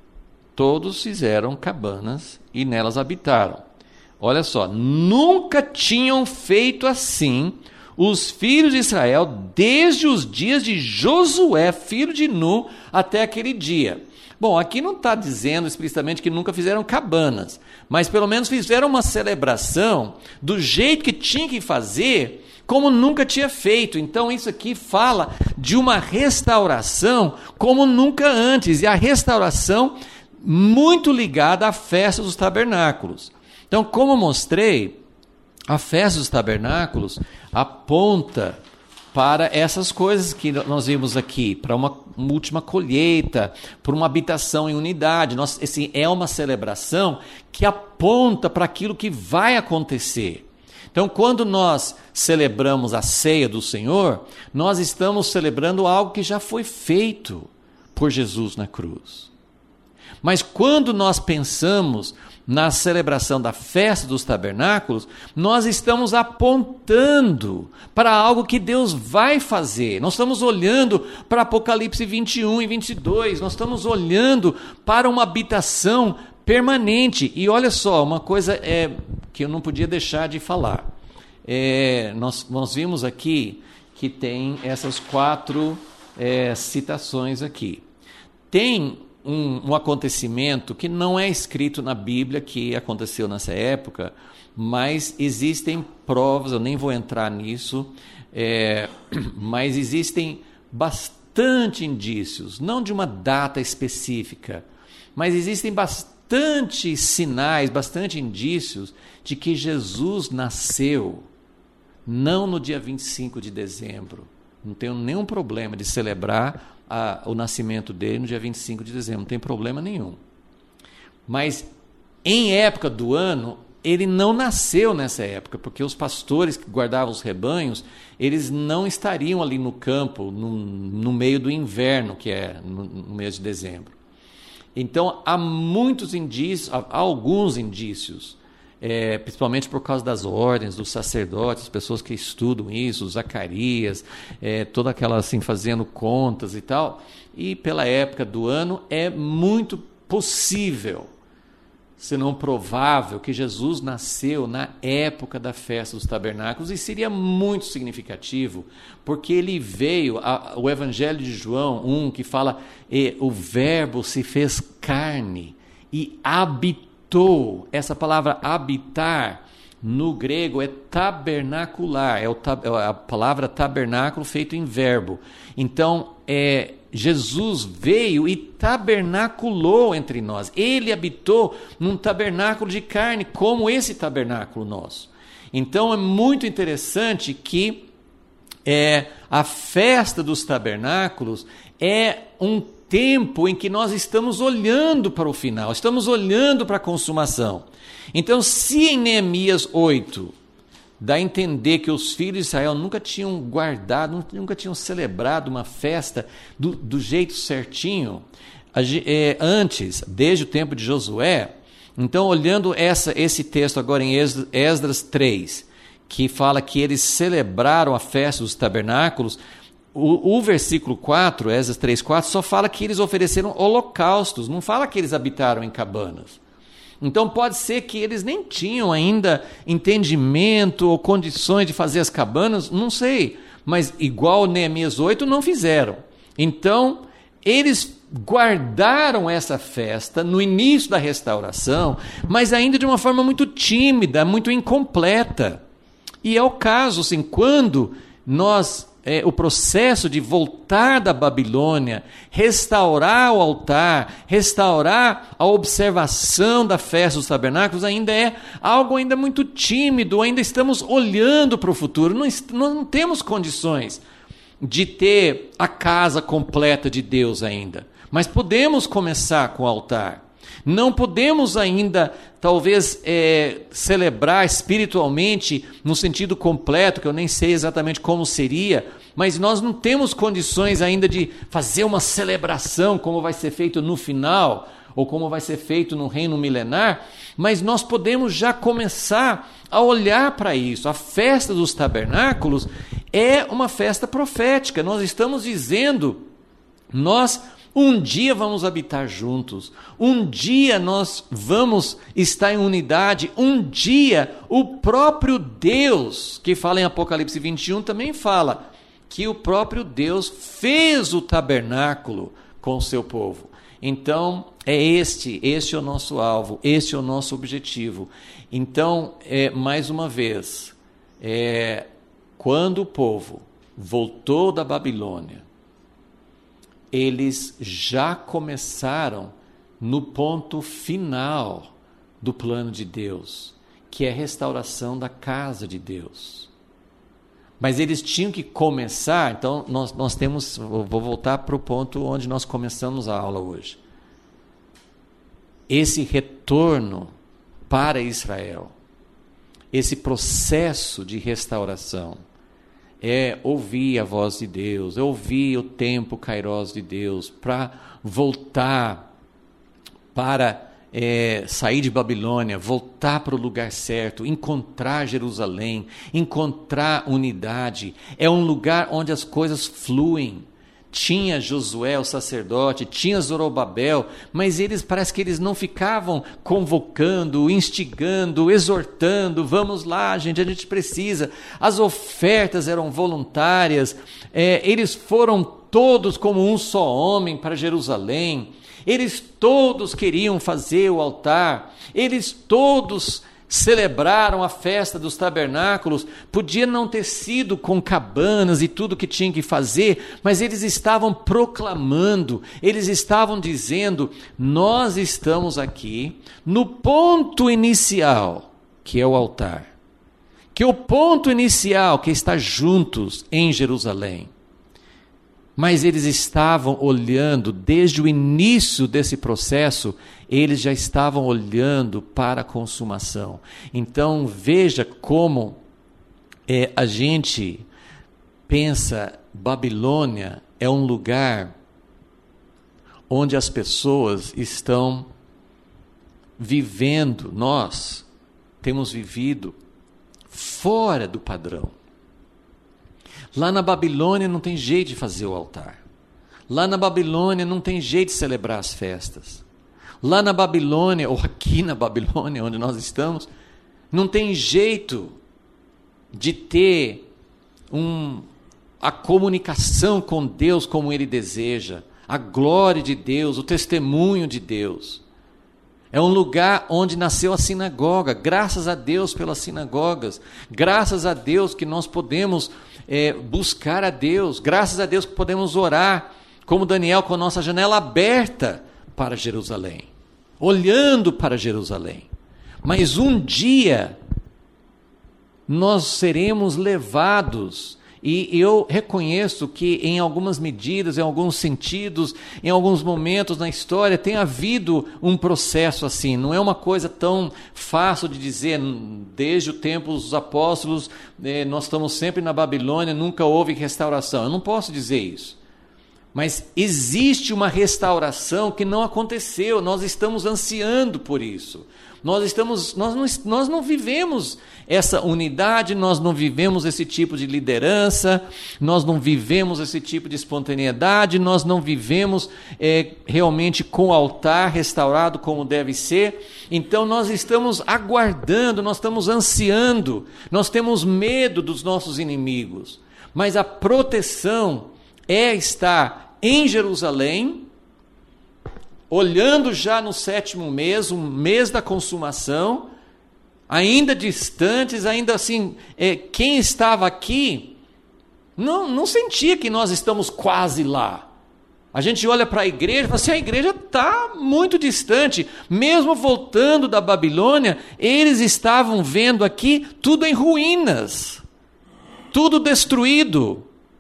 todos fizeram cabanas e nelas habitaram. Olha só, nunca tinham feito assim os filhos de Israel desde os dias de Josué, filho de Nun, até aquele dia. Bom, aqui não está dizendo explicitamente que nunca fizeram cabanas, mas pelo menos fizeram uma celebração do jeito que tinha que fazer, como nunca tinha feito. Então isso aqui fala de uma restauração como nunca antes, e a restauração muito ligada à festa dos tabernáculos. Então, como mostrei, a festa dos tabernáculos aponta para essas coisas que nós vimos aqui, para uma, uma última colheita, para uma habitação em unidade. Nós, assim, é uma celebração que aponta para aquilo que vai acontecer. Então, quando nós celebramos a ceia do Senhor, nós estamos celebrando algo que já foi feito por Jesus na cruz. Mas quando nós pensamos na celebração da festa dos tabernáculos, nós estamos apontando para algo que Deus vai fazer. Nós estamos olhando para Apocalipse vinte e um e vinte e dois, nós estamos olhando para uma habitação permanente. E olha só, uma coisa é, que eu não podia deixar de falar. É, nós, nós vimos aqui que tem essas quatro é, citações aqui. Tem Um, um acontecimento que não é escrito na Bíblia que aconteceu nessa época, mas existem provas, eu nem vou entrar nisso, é, mas existem bastante indícios, não de uma data específica, mas existem bastante sinais, bastante indícios de que Jesus nasceu não no dia vinte e cinco de dezembro. Não tenho nenhum problema de celebrar a, o nascimento dele no dia vinte e cinco de dezembro, não tem problema nenhum. Mas em época do ano, ele não nasceu nessa época, porque os pastores que guardavam os rebanhos, eles não estariam ali no campo, no, no meio do inverno, que é no, no mês de dezembro. Então, há muitos indícios, há, há alguns indícios, é, principalmente por causa das ordens, dos sacerdotes, pessoas que estudam isso, Zacarias, é, toda aquela assim, fazendo contas e tal, e pela época do ano, é muito possível, se não provável, que Jesus nasceu na época da festa dos tabernáculos, e seria muito significativo, porque ele veio, a, o Evangelho de João um, que fala, e, o verbo se fez carne e habitou. Essa palavra habitar, no grego, é tabernacular, é, o, é a palavra tabernáculo feito em verbo. Então, é... Jesus veio e tabernaculou entre nós. Ele habitou num tabernáculo de carne, como esse tabernáculo nosso. Então é muito interessante que é, a festa dos tabernáculos é um tempo em que nós estamos olhando para o final, estamos olhando para a consumação. Então, se em Neemias oito... dá a entender que os filhos de Israel nunca tinham guardado, nunca tinham celebrado uma festa do, do jeito certinho, é, antes, desde o tempo de Josué. Então, olhando essa, esse texto agora em Esdras três, que fala que eles celebraram a festa dos tabernáculos, o, o versículo quatro, Esdras três, quatro, só fala que eles ofereceram holocaustos, não fala que eles habitaram em cabanas. Então pode ser que eles nem tinham ainda entendimento ou condições de fazer as cabanas, não sei, mas igual Neemias oito não fizeram. Então eles guardaram essa festa no início da restauração, mas ainda de uma forma muito tímida, muito incompleta. E é o caso, assim, quando nós... É, o processo de voltar da Babilônia, restaurar o altar, restaurar a observação da festa dos tabernáculos, ainda é algo ainda muito tímido, ainda estamos olhando para o futuro, não, não temos condições de ter a casa completa de Deus ainda, mas podemos começar com o altar. Não podemos ainda, talvez, é, celebrar espiritualmente no sentido completo, que eu nem sei exatamente como seria, mas nós não temos condições ainda de fazer uma celebração como vai ser feito no final, ou como vai ser feito no reino milenar, mas nós podemos já começar a olhar para isso. A festa dos tabernáculos é uma festa profética. Nós estamos dizendo, nós... um dia vamos habitar juntos, um dia nós vamos estar em unidade, um dia o próprio Deus, que fala em Apocalipse vinte e um, também fala que o próprio Deus fez o tabernáculo com o seu povo. Então, é este, este é o nosso alvo, este é o nosso objetivo. Então, é, mais uma vez, é, quando o povo voltou da Babilônia, eles já começaram no ponto final do plano de Deus, que é a restauração da casa de Deus. Mas eles tinham que começar, então nós, nós temos, vou voltar para o ponto onde nós começamos a aula hoje. Esse retorno para Israel, esse processo de restauração, é ouvir a voz de Deus, é ouvir o tempo kairós de Deus, para voltar, para é, sair de Babilônia, voltar para o lugar certo, encontrar Jerusalém, encontrar unidade. É um lugar onde as coisas fluem. Tinha Josué, o sacerdote, tinha Zorobabel, mas eles, parece que eles não ficavam convocando, instigando, exortando, vamos lá, gente, a gente precisa. As ofertas eram voluntárias, é, eles foram todos como um só homem para Jerusalém, eles todos queriam fazer o altar, eles todos celebraram a festa dos tabernáculos. Podia não ter sido com cabanas e tudo que tinha que fazer, mas eles estavam proclamando, eles estavam dizendo, nós estamos aqui no ponto inicial, que é o altar, que é o ponto inicial, que está juntos em Jerusalém. Mas eles estavam olhando, desde o início desse processo, eles já estavam olhando para a consumação. Então veja como é, a gente pensa, Babilônia é um lugar onde as pessoas estão vivendo, nós temos vivido fora do padrão. Lá na Babilônia não tem jeito de fazer o altar. Lá na Babilônia não tem jeito de celebrar as festas. Lá na Babilônia, ou aqui na Babilônia, onde nós estamos, não tem jeito de ter um, a comunicação com Deus como Ele deseja, a glória de Deus, o testemunho de Deus. É um lugar onde nasceu a sinagoga, graças a Deus pelas sinagogas, graças a Deus que nós podemos é, buscar a Deus, graças a Deus que podemos orar, como Daniel, com a nossa janela aberta para Jerusalém, olhando para Jerusalém. Mas um dia nós seremos levados. E eu reconheço que em algumas medidas, em alguns sentidos, em alguns momentos na história, tem havido um processo assim. Não é uma coisa tão fácil de dizer, desde o tempo dos apóstolos, eh, nós estamos sempre na Babilônia, nunca houve restauração. Eu não posso dizer isso. Mas existe uma restauração que não aconteceu, nós estamos ansiando por isso. Nós, estamos, nós, não, nós não vivemos essa unidade, nós não vivemos esse tipo de liderança, nós não vivemos esse tipo de espontaneidade, nós não vivemos é, realmente com o altar restaurado como deve ser. Então nós estamos aguardando, nós estamos ansiando, nós temos medo dos nossos inimigos. Mas a proteção é estar em Jerusalém, olhando já no sétimo mês, o mês da consumação, ainda distantes, ainda assim, é, quem estava aqui não, não sentia que nós estamos quase lá. A gente olha para a igreja e fala assim, a igreja está muito distante. Mesmo voltando da Babilônia, eles estavam vendo aqui tudo em ruínas, tudo destruído.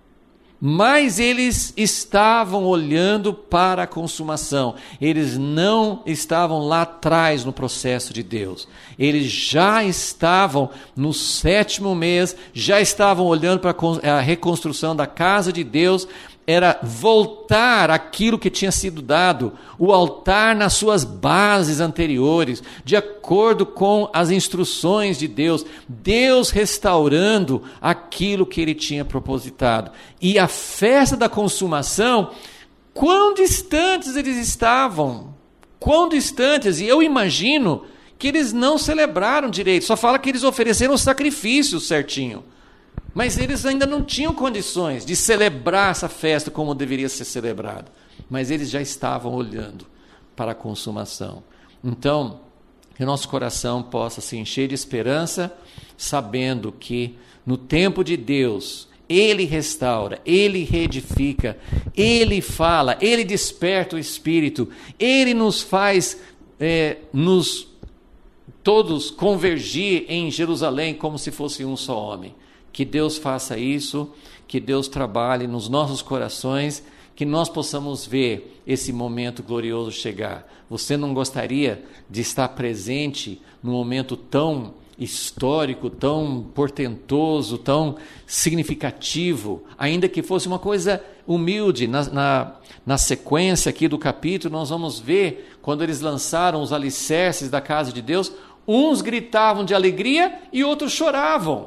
Mas eles estavam olhando para a consumação. Eles não estavam lá atrás no processo de Deus. Eles já estavam no sétimo mês, já estavam olhando para a reconstrução da casa de Deus. Era voltar aquilo que tinha sido dado, o altar nas suas bases anteriores, de acordo com as instruções de Deus, Deus restaurando aquilo que Ele tinha propositado. E a festa da consumação, quão distantes eles estavam, quão distantes, e eu imagino que eles não celebraram direito, só fala que eles ofereceram o sacrifício certinho. Mas eles ainda não tinham condições de celebrar essa festa como deveria ser celebrada. Mas eles já estavam olhando para a consumação. Então, que o nosso coração possa se encher de esperança, sabendo que no tempo de Deus, Ele restaura, Ele reedifica, Ele fala, Ele desperta o Espírito, Ele nos faz, é, nos todos convergir em Jerusalém como se fosse um só homem. Que Deus faça isso, que Deus trabalhe nos nossos corações, que nós possamos ver esse momento glorioso chegar. Você não gostaria de estar presente num momento tão histórico, tão portentoso, tão significativo, ainda que fosse uma coisa humilde? Na, na, na sequência aqui do capítulo, nós vamos ver, quando eles lançaram os alicerces da casa de Deus, uns gritavam de alegria e outros choravam.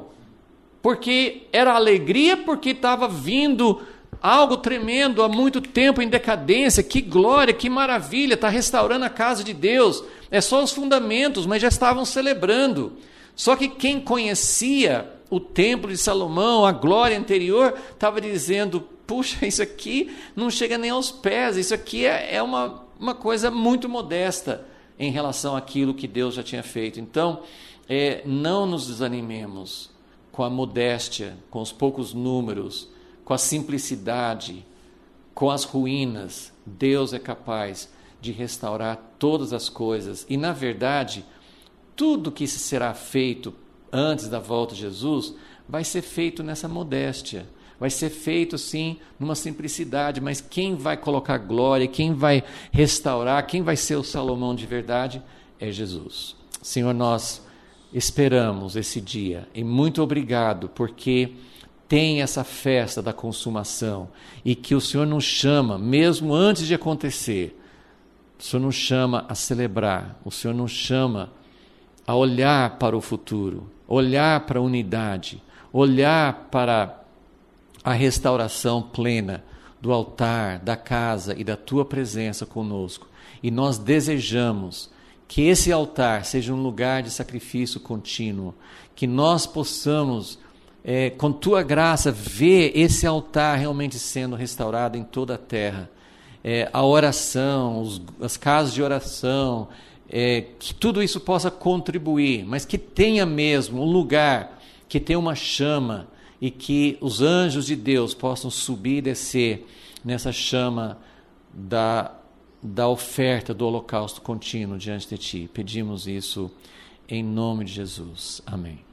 Porque era alegria, porque estava vindo algo tremendo há muito tempo em decadência. Que glória, que maravilha, está restaurando a casa de Deus. É só os fundamentos, mas já estavam celebrando. Só que quem conhecia o templo de Salomão, a glória anterior, estava dizendo, puxa, isso aqui não chega nem aos pés, isso aqui é, é uma, uma coisa muito modesta em relação àquilo que Deus já tinha feito. Então, é, não nos desanimemos com a modéstia, com os poucos números, com a simplicidade, com as ruínas. Deus é capaz de restaurar todas as coisas. E, na verdade, tudo que será feito antes da volta de Jesus vai ser feito nessa modéstia, vai ser feito sim numa simplicidade, mas quem vai colocar glória, quem vai restaurar, quem vai ser o Salomão de verdade é Jesus. Senhor, nós esperamos esse dia e muito obrigado porque tem essa festa da consumação e que o Senhor nos chama, mesmo antes de acontecer, o Senhor nos chama a celebrar, o Senhor nos chama a olhar para o futuro, olhar para a unidade, olhar para a restauração plena do altar, da casa e da Tua presença conosco. E nós desejamos que esse altar seja um lugar de sacrifício contínuo, que nós possamos, é, com Tua graça, ver esse altar realmente sendo restaurado em toda a terra. É, a oração, os, as casas de oração, é, que tudo isso possa contribuir, mas que tenha mesmo um lugar, que tenha uma chama e que os anjos de Deus possam subir e descer nessa chama da da oferta do holocausto contínuo diante de Ti. Pedimos isso em nome de Jesus. Amém.